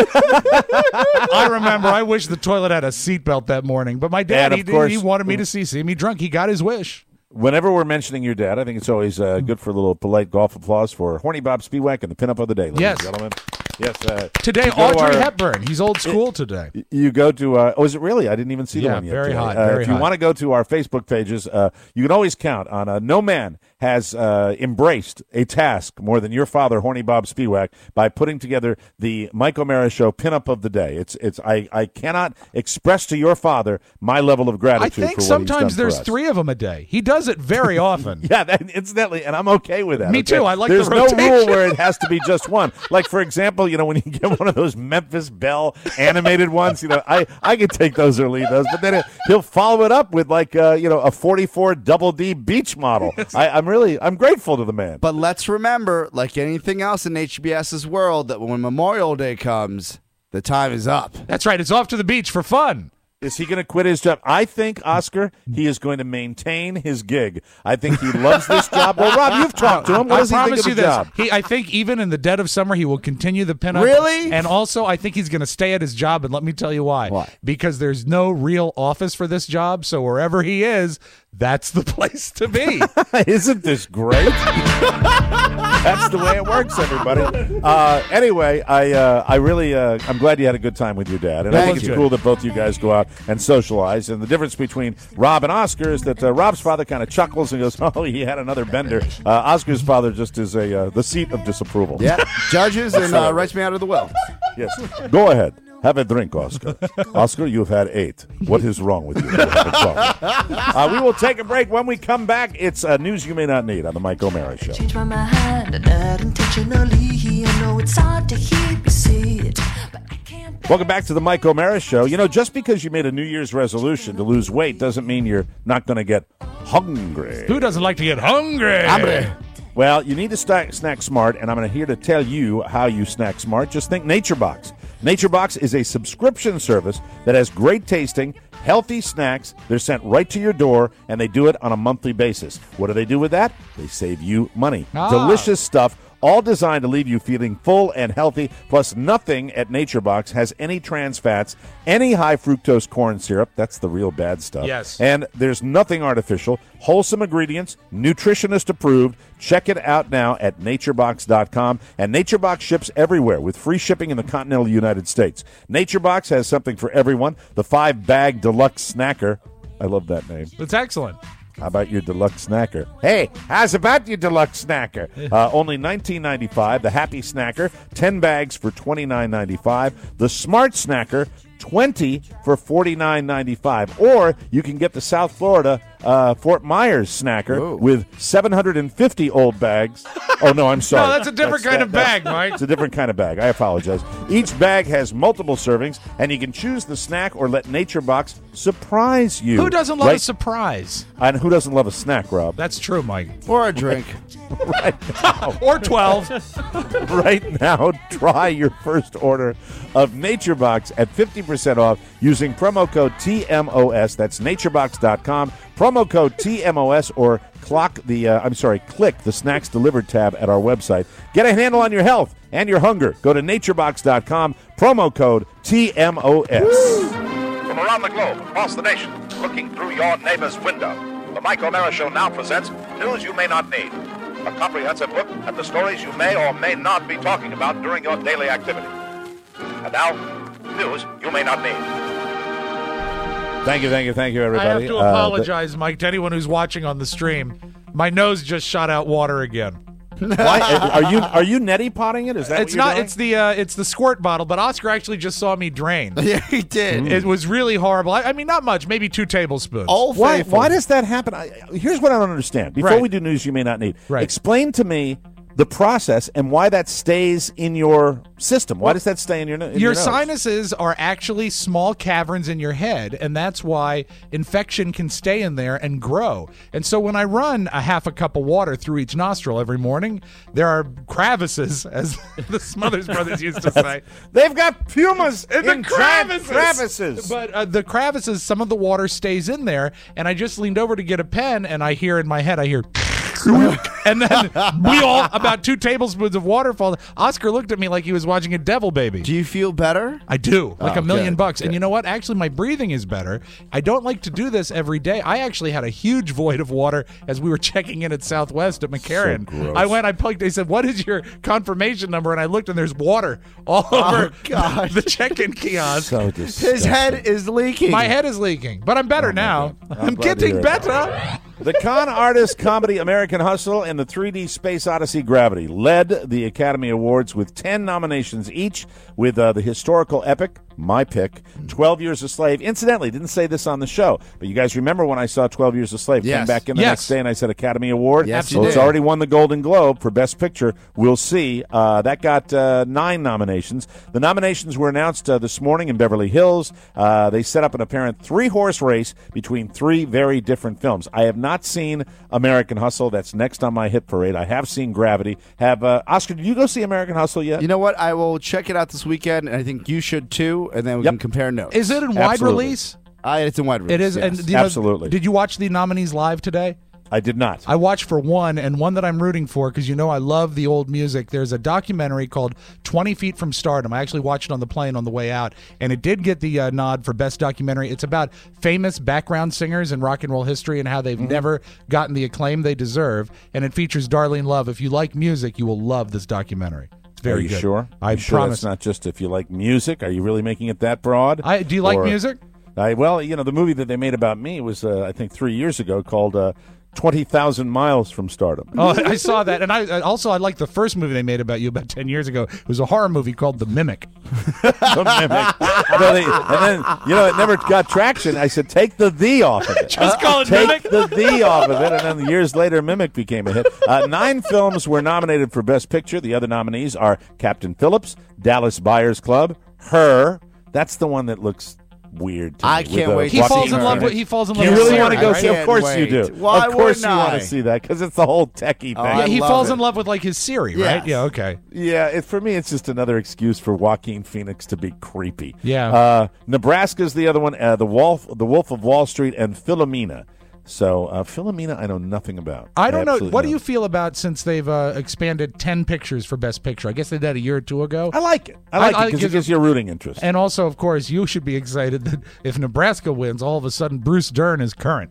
I remember I wish the toilet had a seatbelt that morning, but my dad, And he, of course- he wanted me to see, see me drunk. He got his wish. Whenever we're mentioning your dad, I think it's always uh, good for a little polite golf applause for Horny Bob Spiewak and the pinup of the day, ladies Yes. and gentlemen. Yes. Uh, Today, you go to Audrey our- Hepburn. He's old school today. You go to, uh, oh, is it really? I didn't even see the Yeah, one yet. very today. hot, Uh, very if you hot. want to go to our Facebook pages, uh, you can always count on uh, no man has uh, embraced a task more than your father, Horny Bob Spiewak, by putting together the Mike O'Mara Show pinup of the day. It's, it's. I, I cannot express to your father my level of I gratitude think for what sometimes he's done there's for us. three of them a day. He does it very often. Yeah, that, incidentally, and I'm okay with that. Me okay? too. I like There's the no rotation. rule where it has to be just one. Like, for example, you know, when you get one of those Memphis Belle animated ones, you know, I, I could take those or leave those, but then it, he'll follow it up with like, uh, you know, a forty-four double D beach model. I, I'm really, I'm grateful to the man. But let's remember, like anything else in H B S's world, that when Memorial Day comes, the time is up. That's right. It's off to the beach for fun. Is he going to quit his job? I think, Oscar, he is going to maintain his gig. I think he loves this job. Well, Rob, you've talked to him. What I does he think promise of you the this. job? He, I think even in the dead of summer, he will continue the pinup. Really? And also, I think he's going to stay at his job. And let me tell you why. Why? Because there's no real office for this job. So wherever he is, that's the place to be. Isn't this great? That's the way it works, everybody. Uh, anyway, I uh, I really uh, I'm glad you had a good time with your dad, and I Thank think it's you. cool that both you guys go out and socialize. And the difference between Rob and Oscar is that uh, Rob's father kind of chuckles and goes, "Oh, he had another bender." Uh, Oscar's father just is a uh, the seat of disapproval. Yeah, judges and uh, writes me out of the will. Yes. Go ahead. Have a drink, Oscar. Oscar, you've had eight. What is wrong with you? uh, we will take a break. When we come back, it's uh, news you may not need on the Mike O'Mara Show. Change my mind, not intentionally. I know it's hard to hear you say it, but I can't. Welcome back to the Mike O'Mara Show. You know, just because you made a New Year's resolution to lose weight doesn't mean you're not going to get hungry. Who doesn't like to get hungry? Hungry. Well, you need to sta- snack smart, and I'm going to here to tell you how you snack smart. Just think NatureBox. NatureBox is a subscription service that has great tasting, healthy snacks. They're sent right to your door, and they do it on a monthly basis. What do they do with that? They save you money. Ah. Delicious stuff, all designed to leave you feeling full and healthy. Plus, nothing at NatureBox has any trans fats, any high fructose corn syrup. That's the real bad stuff. Yes. And there's nothing artificial. Wholesome ingredients, nutritionist approved. Check it out now at naturebox dot com. And NatureBox ships everywhere with free shipping in the continental United States. NatureBox has something for everyone. The five-bag deluxe snacker. I love that name. It's excellent. How about your deluxe snacker? Hey, how's about your deluxe snacker? Uh, only nineteen ninety-five. The Happy Snacker, ten bags for twenty-nine ninety-five. The Smart Snacker, twenty for forty-nine ninety-five. Or you can get the South Florida uh, Fort Myers Snacker Whoa. with seven hundred fifty old bags. Oh, no, I'm sorry. No, that's a different kind of bag, Mike. It's a different kind of bag. I apologize. Each bag has multiple servings, and you can choose the snack or let NatureBox surprise you. Who doesn't love right? a surprise? And who doesn't love a snack, Rob? That's true, Mike. Or a drink. Right now. Or twelve. Right now, try your first order of NatureBox at fifty percent off using promo code T M O S. That's naturebox dot com. Promo code T M O S or clock the, uh, I'm sorry, click the Snacks Delivered tab at our website. Get a handle on your health and your hunger. Go to naturebox dot com. Promo code T M O S. From around the globe, across the nation, looking through your neighbor's window, the Mike O'Mara Show now presents News You May Not Need, a comprehensive look at the stories you may or may not be talking about during your daily activity. And now, News You May Not Need. Thank you, thank you, thank you, everybody. I have to Uh, apologize, Mike, to anyone who's watching on the stream. My nose just shot out water again. Why are you are you neti potting it? Is that It's what you're not. doing? It's the uh, it's the squirt bottle. But Oscar actually just saw me drain. Yeah, he did. It was really horrible. I, I mean, not much. Maybe two tablespoons. why, why does that happen? I, here's what I don't understand. Before Right. we do news you may not need, Right. explain to me the process and why that stays in your system. Why does that stay in your, no- in Your your nose? sinuses are actually small caverns in your head, and that's why infection can stay in there and grow. And so when I run a half a cup of water through each nostril every morning, there are crevices, as the Smothers Brothers used to say. They've got pumas in in the giant crevices. crevices. But uh, the crevices, some of the water stays in there, and I just leaned over to get a pen, and I hear in my head, I hear... and then we all about two tablespoons of water fall. Oscar looked at me like he was watching a devil baby. Do you feel better? I do, like Oh, a million good, bucks. And good. you know what? Actually, my breathing is better. I don't like to do this every day. I actually had a huge void of water as we were checking in at Southwest at McCarran. gross. I went, I plugged. They said, "What is your confirmation number?" And I looked, and there's water all over God. the check-in kiosk. So His disgusting. head is leaking. My head is leaking, but I'm better now. I'm, glad to getting hear it. better. The con artist comedy American Hustle and the three D Space Odyssey Gravity led the Academy Awards with ten nominations each, with uh, the historical epic, my pick, twelve Years a Slave. Incidentally, didn't say this on the show, but you guys remember when I saw twelve Years a Slave? Came Yes. back in the Yes. next day and I said Academy Award? Yes, you so it's did. already won the Golden Globe for Best Picture. We'll see. Uh, that got uh, nine nominations. The nominations were announced uh, this morning in Beverly Hills. Uh, they set up an apparent three-horse race between three very different films. I have not seen American Hustle. That's next on my hit parade. I have seen Gravity. Have uh, Oscar, did you go see American Hustle yet? You know what? I will check it out this weekend, and I think you should too, and then we Yep. can compare notes. Is it in wide Absolutely. release? Uh, it's in wide release. It is. yes. And you know, Absolutely. Did you watch the nominees live today? I did not. I watched for one, and one that I'm rooting for because you know I love the old music. There's a documentary called twenty feet from Stardom. I actually watched it on the plane on the way out, and it did get the uh, nod for Best Documentary. It's about famous background singers in rock and roll history and how they've Mm-hmm. never gotten the acclaim they deserve, and it features Darlene Love. If you like music, you will love this documentary. It's very Are you good. sure? I you sure promise. That's not just if you like music. Are you really making it that broad? I, do you like Or- music? I, well, you know, the movie that they made about me was, uh, I think, three years ago called uh, twenty thousand miles from stardom. Oh, I saw that, and I also I liked the first movie they made about you about ten years ago. It was a horror movie called The Mimic. The Mimic. No, they, and then you know it never got traction. I said, take the "the" off of it. Just call it take Mimic. the "the" off of it, and then years later, Mimic became a hit. Uh, nine films were nominated for Best Picture. The other nominees are Captain Phillips, Dallas Buyers Club, Her. That's the one that looks weird to me. I can't with, uh, wait. He Joaquin falls in love Phoenix. with. He falls in love. You with really Sarah, want to go right? see? Of course you wait. do. Why of course you wouldn't want I? to see that because it's the whole techie thing. Oh, I Yeah, he love falls it. in love with like his Siri, Yes. right? Yeah, okay. Yeah, it, for me, it's just another excuse for Joaquin Phoenix to be creepy. Yeah. Uh, Nebraska's the other one. Uh, the Wolf, the Wolf of Wall Street, and Philomena. So uh, Philomena, I know nothing about. I don't know. absolutely What do know. you feel about since they've uh, expanded ten pictures for Best Picture? I guess they did that a year or two ago. I like it. I like I- I- it because it gives you a rooting interest. And also, of course, you should be excited that if Nebraska wins, all of a sudden Bruce Dern is current.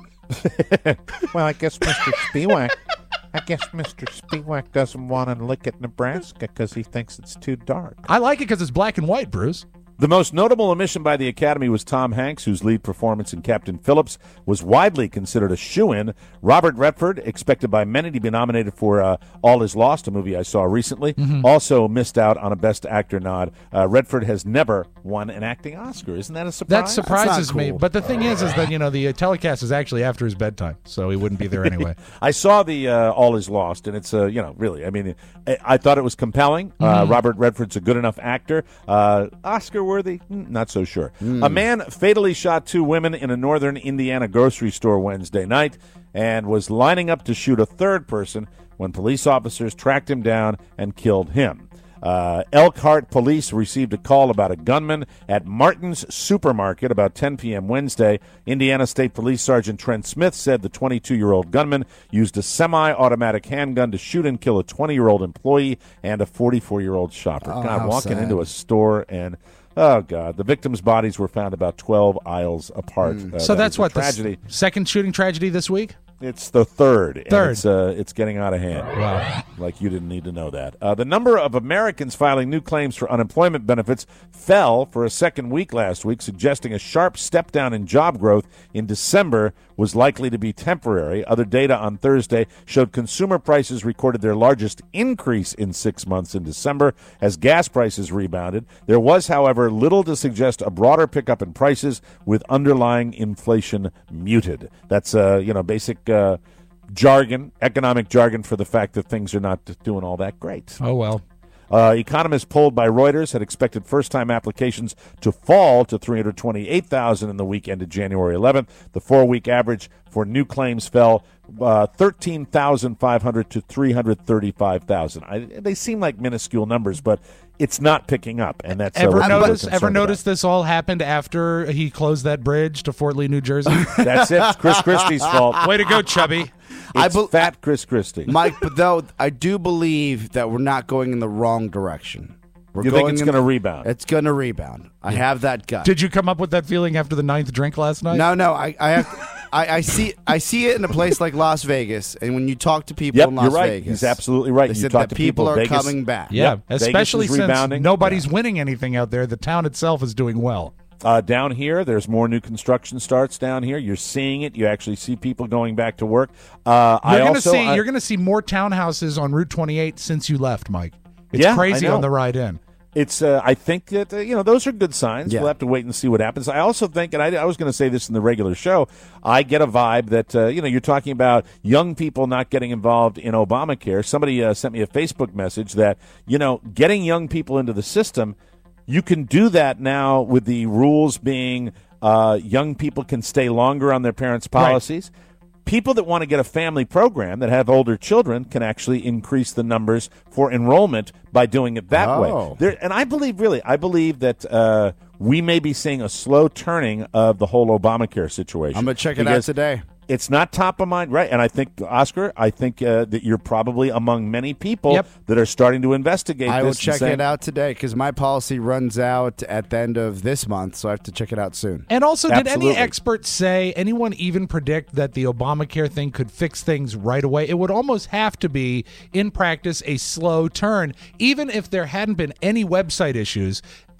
Well, I guess Mister Spiewak, I guess Mister Spiewak doesn't want to look at Nebraska because he thinks it's too dark. I like it because it's black and white, Bruce. The most notable omission by the Academy was Tom Hanks, whose lead performance in Captain Phillips was widely considered a shoo-in. Robert Redford, expected by many to be nominated for uh, All Is Lost, a movie I saw recently, Mm-hmm. also missed out on a Best Actor nod. Uh, Redford has never won an acting Oscar. Isn't that a surprise? That surprises not me. cool. But the thing is, is that you know the uh, telecast is actually after his bedtime, so he wouldn't be there anyway. I saw the uh, All Is Lost, and it's uh, you know really. I mean, I, I thought it was compelling. Uh, Mm-hmm. Robert Redford's a good enough actor. Uh, Oscar worthy? Mm, Not so sure. A man fatally shot two women in a northern Indiana grocery store Wednesday night and was lining up to shoot a third person when police officers tracked him down and killed him. Uh, Elkhart police received a call about a gunman at Martin's Supermarket about ten p.m. Wednesday. Indiana State Police Sergeant Trent Smith said the twenty-two-year-old gunman used a semi-automatic handgun to shoot and kill a twenty-year-old employee and a forty-four-year-old shopper. Oh, God, how walking sad. into a store and... Oh, God. The victims' bodies were found about twelve aisles apart. Uh, so that that's was a what the tragedy. s- second shooting tragedy this week. It's the third. and Third. It's, uh, it's getting out of hand. Wow. Like you didn't need to know that. Uh, the number of Americans filing new claims for unemployment benefits fell for a second week last week, suggesting a sharp step down in job growth in December was likely to be temporary. Other data on Thursday showed consumer prices recorded their largest increase in six months in December as gas prices rebounded. There was, however, little to suggest a broader pickup in prices with underlying inflation muted. That's, uh, you know, basic uh, jargon, economic jargon for the fact that things are not doing all that great. Oh well. Uh, economists polled by Reuters had expected first-time applications to fall to three hundred twenty-eight thousand in the week ended January eleventh. The four-week average for new claims fell uh, thirteen thousand five hundred to three hundred thirty-five thousand. I, they seem like minuscule numbers, but it's not picking up, and that's uh, Ever what people are notice? Ever concerned about. notice this all happened after he closed that bridge to Fort Lee, New Jersey? That's it. It's Chris Christie's fault. Way to go, Chubby. I It's bel- fat Chris Christie. Mike, but though I do believe that we're not going in the wrong direction. We're You think going it's in going to the- rebound? It's going to rebound. I have that gut. Did you come up with that feeling after the ninth drink last night? No, no. I, I have. I, I see. I see it in a place like Las Vegas, and when you talk to people Yep, in Las you're right. Vegas, He's absolutely right. They You said talk that to people, people, are Vegas- coming back. Yeah, Yep, Vegas especially is since rebounding. nobody's winning anything out there. The town itself is doing well. Uh, down here, there's more new construction starts down here. You're seeing it. You actually see people going back to work. Uh, I You're going to also, see. I- you're going to see more townhouses on Route twenty-eight since you left, Mike. It's Yeah, I crazy know. on the ride in. It's. Uh, I think that uh, you know those are good signs. Yeah. We'll have to wait and see what happens. I also think, and I, I was going to say this in the regular show, I get a vibe that uh, you know you're talking about young people not getting involved in Obamacare. Somebody uh, sent me a Facebook message that you know getting young people into the system, you can do that now with the rules being uh, young people can stay longer on their parents' policies. People that want to get a family program that have older children can actually increase the numbers for enrollment by doing it that Oh. way. There, and I believe, really, I believe that uh, we may be seeing a slow turning of the whole Obamacare situation. I'm gonna check it out Because today. It's not top of mind, right? And I think, Oscar, I think uh, that you're probably among many people Yep. that are starting to investigate I this. will and check saying, it out today because my policy runs out at the end of this month, so I have to check it out soon. And also, did any Absolutely. experts say, anyone even predict that the Obamacare thing could fix things right away? It would almost have to be, in practice, a slow turn. Even if there hadn't been any website issues,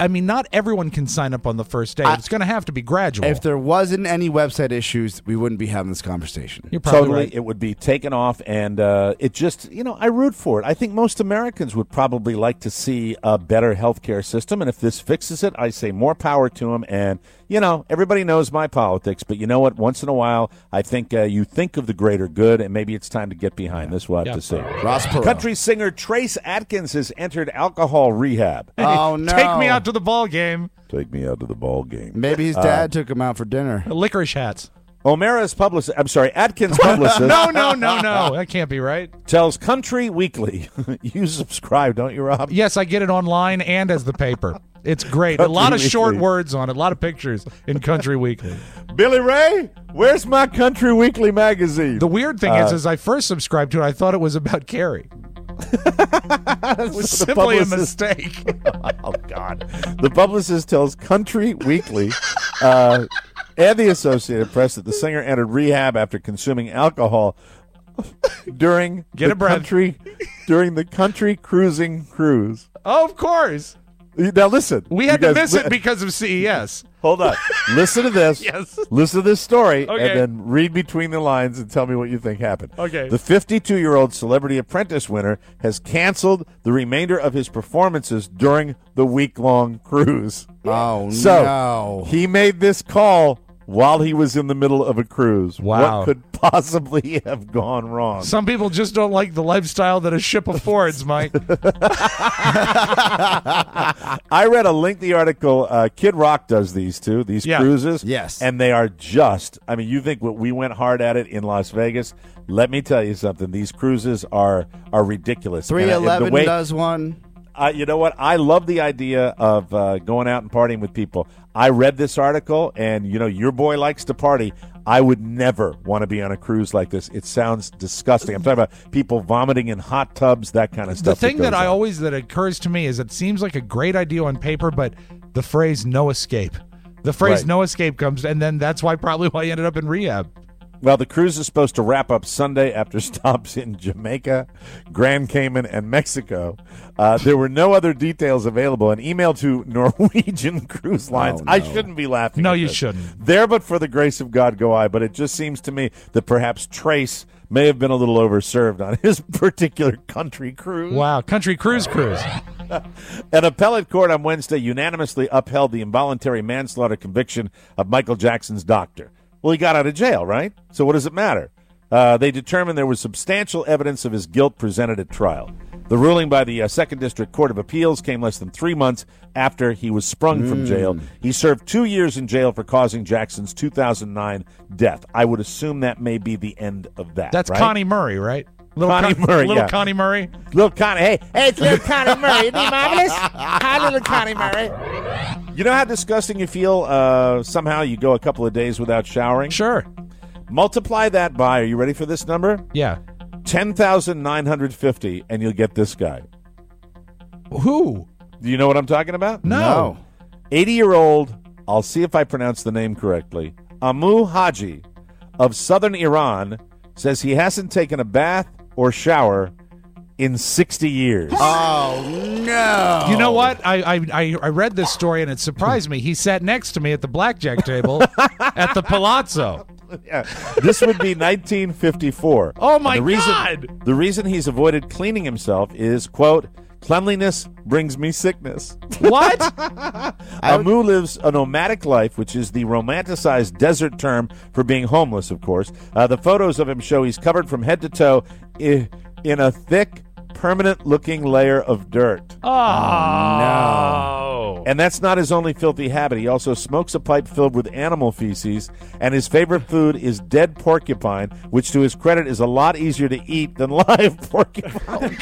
I mean, not everyone can sign up on the first day. I- it's going to have to be gradual. If there wasn't any website issues, we wouldn't be having this conversation. You're probably Totally, right. it would be taken off, and uh, it just, you know, I root for it. I think most Americans would probably like to see a better healthcare system, and if this fixes it, I say more power to them. And, you know, everybody knows my politics, but you know what? Once in a while, I think uh, you think of the greater good, and maybe it's time to get behind this. We'll have Yeah. to see. Ross Perot. Country singer Trace Atkins has entered alcohol rehab. Oh, no. Take me out to the ball game. Take me out to the ball game. Maybe his dad took him out for dinner. Licorice hats. O'Mara's publicist, I'm sorry, Atkins' publicist. No, no, no, no. That can't be right. Tells Country Weekly. You subscribe, don't you, Rob? Yes, I get it online and as the paper. It's great. A lot of Country short Weekly. words on it. A lot of pictures in Country Weekly. Billy Ray, where's my Country Weekly magazine? The weird thing is, Uh, as I first subscribed to it, I thought it was about Carrie. It was The simply a publicist- mistake. Oh, God. The publicist tells Country Weekly uh, and the Associated Press that the singer entered rehab after consuming alcohol during Get the a breath. country during the country cruising cruise. Oh, of course. Now listen, We had you to guys miss li- it because of C E S. Hold on. Listen to this. Yes. Listen to this story, Okay. and then read between the lines and tell me what you think happened. Okay. The fifty-two-year-old Celebrity Apprentice winner has canceled the remainder of his performances during the week-long cruise. Oh, So no. he made this call while he was in the middle of a cruise. Wow. What could possibly have gone wrong? Some people just don't like the lifestyle that a ship affords, Mike. I read a lengthy article. Uh, Kid Rock does these too, these Yeah. cruises. Yes. And they are just, I mean, you think what we went hard at it in Las Vegas. Let me tell you something. These cruises are are ridiculous. three And, uh, eleven the way- does one. Uh, you know what? I love the idea of uh, going out and partying with people. I read this article, and, you know, your boy likes to party. I would never want to be on a cruise like this. It sounds disgusting. I'm talking about people vomiting in hot tubs, that kind of The stuff. thing that goes I on. always that occurs to me is it seems like a great idea on paper, but the phrase "no escape," the phrase Right. "no escape" comes, and then that's why probably why he ended up in rehab. Well, the cruise is supposed to wrap up Sunday after stops in Jamaica, Grand Cayman, and Mexico. Uh, there were no other details available. An email to Norwegian Cruise Lines. Oh, I no. shouldn't be laughing. No, at you this. shouldn't. There, but for the grace of God, go I. But it just seems to me that perhaps Trace may have been a little overserved on his particular country cruise. Wow, country cruise cruise. An appellate court on Wednesday unanimously upheld the involuntary manslaughter conviction of Michael Jackson's doctor. Well, he got out of jail, right? So what does it matter? Uh, they determined there was substantial evidence of his guilt presented at trial. The ruling by the uh, Second District Court of Appeals came less than three months after he was sprung from jail. He served two years in jail for causing Jackson's two thousand nine death. I would assume that may be the end of that. That's right? Connie Murray, right? Little Connie Con- Murray, Little yeah. Connie Murray. Little Connie, hey, Hey, it's little Connie Murray. Isn't he marvelous? Hi, little Connie Murray. you know how disgusting you feel? Uh, somehow you go a couple of days without showering. Sure. Multiply that by, are you ready for this number? Yeah. ten thousand nine hundred fifty, and you'll get this guy. Who? Do you know what I'm talking about? No. eighty-year-old, I'll see if I pronounce the name correctly, Amu Haji of southern Iran says he hasn't taken a bath or shower in sixty years. Oh, no. You know what? I, I I I read this story and it surprised me. He sat next to me at the blackjack table at the Palazzo. Yeah. This would be nineteen fifty-four. Oh, my And the reason, God! The reason he's avoided cleaning himself is, quote, cleanliness brings me sickness. What? Amu lives a nomadic life, which is the romanticized desert term for being homeless, of course. Uh, the photos of him show he's covered from head to toe i- in a thick, permanent-looking layer of dirt. Oh, no. And that's not his only filthy habit. He also smokes a pipe filled with animal feces, and his favorite food is dead porcupine, which to his credit is a lot easier to eat than live porcupine.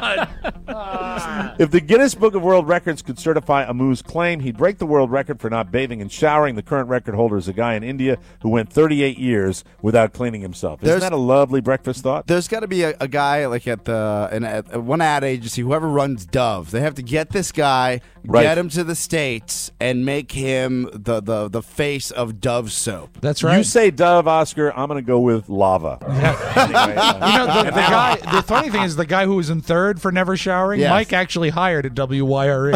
God. If the Guinness Book of World Records could certify Amu's claim, he'd break the world record for not bathing and showering. The current record holder is a guy in India who went thirty-eight years without cleaning himself. Isn't There's- that a lovely breakfast thought? There's got to be a, a guy like at the in, at one ad agency, whoever runs Dove. They have to get this guy, Right. get him to the States and make him the, the, the face of Dove soap. That's right. You say Dove, Oscar. I'm going to go with lava. Anyway, uh, You know, the, the guy. The funny thing is, the guy who was in third for never showering, Yes. Mike actually hired at W Y R E.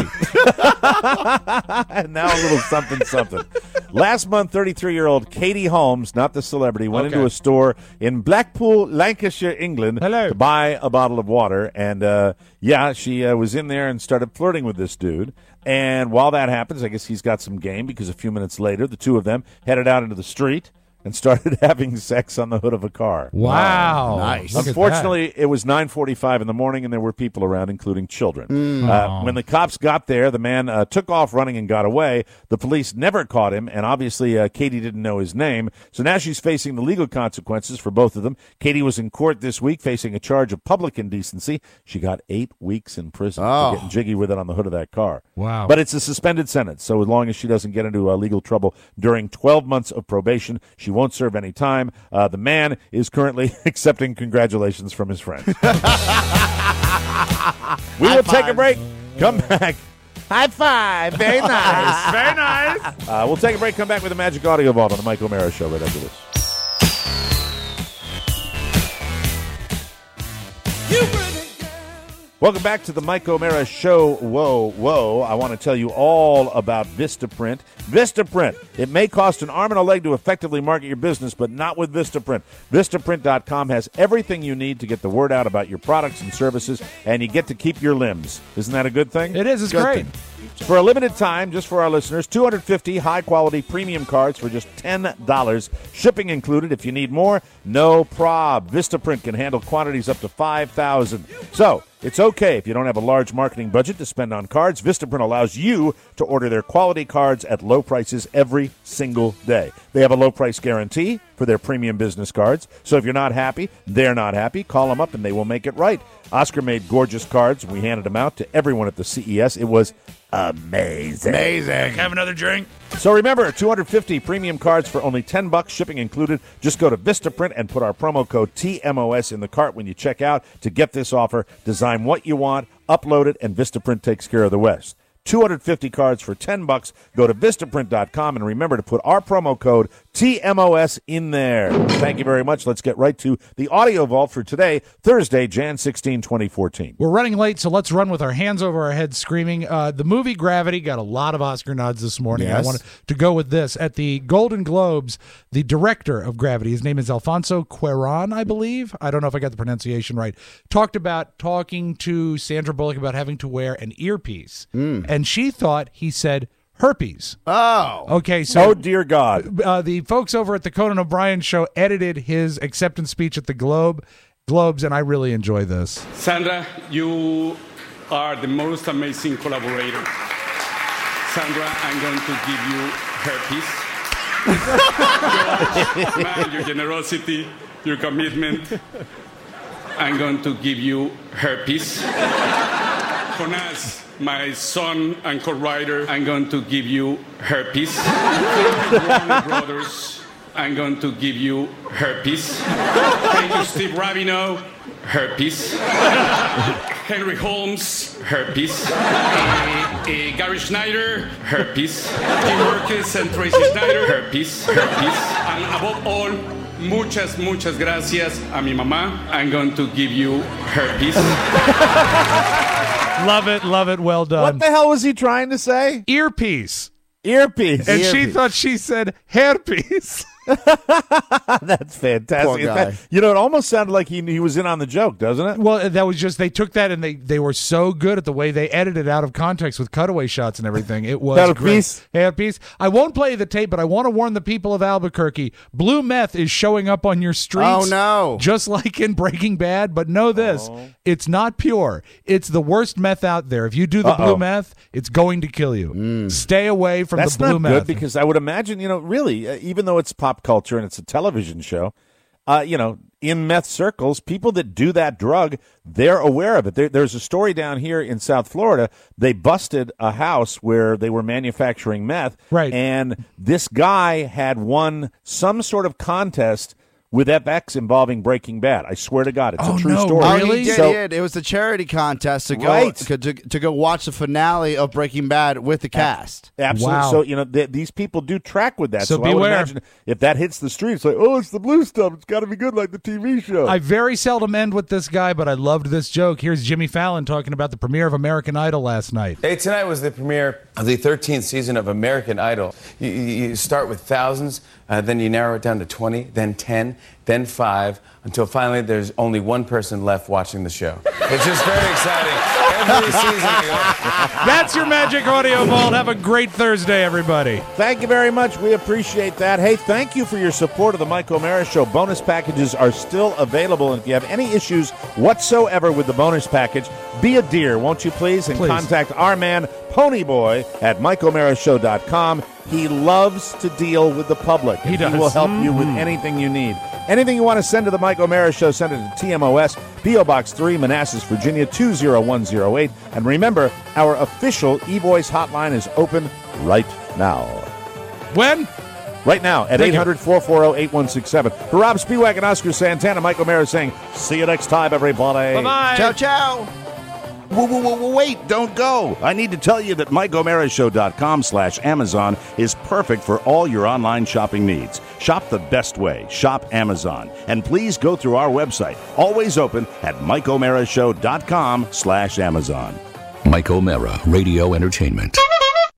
and now a little something, something. Last month, thirty-three-year-old Katie Holmes, not the celebrity, went Okay. into a store in Blackpool, Lancashire, England, Hello. to buy a bottle of water. And, uh, yeah, she uh, was in there and started flirting with this dude. And while that happens, I guess he's got some game because a few minutes later, the two of them headed out into the street and started having sex on the hood of a car. Wow. Nice. Look at Unfortunately, it was nine forty-five in the morning, and there were people around, including children. Mm. Uh, when the cops got there, the man uh, took off running and got away. The police never caught him, and obviously uh, Katie didn't know his name. So now she's facing the legal consequences for both of them. Katie was in court this week facing a charge of public indecency. She got eight weeks in prison Oh. for getting jiggy with it on the hood of that car. Wow. But it's a suspended sentence, so as long as she doesn't get into uh, legal trouble during twelve months of probation, she won't serve any time. Uh, the man is currently accepting congratulations from his friends. We will take a break. Come back. High five. Very nice. Very nice. Uh, we'll take a break. Come back with the Magic Audio Vault on the Mike O'Mara Show right after this. Welcome back to the Mike O'Mara Show. Whoa, whoa. I want to tell you all about Vistaprint. Vistaprint. It may cost an arm and a leg to effectively market your business, but not with Vistaprint. Vistaprint dot com has everything you need to get the word out about your products and services, and you get to keep your limbs. Isn't that a good thing? It is. It's Good great. thing. For a limited time, just for our listeners, two hundred fifty high-quality premium cards for just ten dollars. Shipping included. If you need more, no prob. Vistaprint can handle quantities up to five thousand. So, it's okay if you don't have a large marketing budget to spend on cards. Vistaprint allows you to order their quality cards at low prices every single day. They have a low price guarantee for their premium business cards. So if you're not happy, they're not happy, call them up and they will make it right. Oscar made gorgeous cards. We handed them out to everyone at the C E S. It was amazing. Amazing. Have another drink. So remember, two hundred fifty premium cards for only ten bucks, shipping included. Just go to Vistaprint and put our promo code T M O S in the cart when you check out to get this offer. Design what you want, upload it, and Vistaprint takes care of the rest. two hundred fifty cards for ten bucks. Go to Vistaprint dot com and remember to put our promo code T M O S in there. Thank you very much. Let's get right to the Audio Vault for today, Thursday, January sixteenth, twenty fourteen. We're running late, so let's run with our hands over our heads screaming. Uh, the movie Gravity got a lot of Oscar nods this morning. Yes. I wanted to go with this. At the Golden Globes, the director of Gravity, his name is Alfonso Cuarón, I believe. I don't know if I got the pronunciation right. Talked about talking to Sandra Bullock about having to wear an earpiece. And she thought he said herpes. Oh. Okay, so Oh, dear God. uh, the folks over at the Conan O'Brien show edited his acceptance speech at the Globe Globes, and I really enjoy this. Sandra, you are the most amazing collaborator. Sandra, I'm going to give you herpes. Your, man, your generosity, your commitment. I'm going to give you herpes. Jonas, my son and co-writer, I'm going to give you herpes. Warner Brothers, I'm going to give you herpes. Thank you, Steve Rabino, herpes. Henry Holmes, herpes. Uh, uh, Gary Schneider, herpes. Jim Merkis and Tracy Schneider, herpes, herpes. And above all, muchas, muchas gracias a mi mamá. I'm going to give you herpes. Love it, love it, well done. What the hell was he trying to say? Earpiece. Earpiece. And she Earpiece. thought she said hairpiece. That's fantastic. Poor In guy. fact, you know, it almost sounded like he he was in on the joke, doesn't it? Well, that was just, they took that and they, they were so good at the way they edited out of context with cutaway shots and everything. It was Hairpiece. great. Hairpiece. I won't play the tape, but I want to warn the people of Albuquerque. Blue meth is showing up on your streets. Oh, no. Just like in Breaking Bad, but know this. Oh. It's not pure. It's the worst meth out there. If you do the Uh-oh. blue meth, it's going to kill you. Stay away from That's the blue not meth. good because I would imagine, you know, really, uh, even though it's pop culture and it's a television show, uh, you know, in meth circles, people that do that drug, they're aware of it. There, there's a story down here in South Florida. They busted a house where they were manufacturing meth. Right. And this guy had won some sort of contest with F X involving Breaking Bad. I swear to God, it's Oh, a true no, story. Oh, Really? he did, So- he did. It was the charity contest to go Right. to, to, to go watch the finale of Breaking Bad with the cast. Absolutely. Wow. So, you know, th- these people do track with that. So So, I would beware. imagine if that hits the street, it's like, oh, it's the blue stuff. It's got to be good like the T V show. I very seldom end with this guy, but I loved this joke. Here's Jimmy Fallon talking about the premiere of American Idol last night. Hey, tonight was the premiere of the thirteenth season of American Idol. You, you you start with thousands, uh, then you narrow it down to twenty, then ten, then five, until finally there's only one person left watching the show. It's just very exciting. Every season you go. That's your Magic Audio Vault. Have a great Thursday, everybody. Thank you very much. We appreciate that. Hey, thank you for your support of the Mike O'Mara Show. Bonus packages are still available. And if you have any issues whatsoever with the bonus package, be a dear, won't you please? And Please. contact our man, Ponyboy, at Mike O'Mara Show dot com. He loves to deal with the public. He and does. He will help you with anything you need. Anything you want to send to the Mike O'Mara Show, send it to T M O S, P O Box three, Manassas, Virginia, two zero one zero eight. And remember, our official eVoice hotline is open right now. When? Right now at Thank eight you. hundred, four four zero, eight one six seven. For Rob Spiewak and Oscar Santana, Mike O'Mara saying, see you next time, everybody. Bye-bye. Ciao, ciao. Whoa, whoa, whoa, whoa, wait, don't go. I need to tell you that Mike O'Mara Show dot com slash Amazon is perfect for all your online shopping needs. Shop the best way. Shop Amazon. And please go through our website, always open at Mike O'Mara Show dot com slash Amazon. Mike O'Mara Radio Entertainment.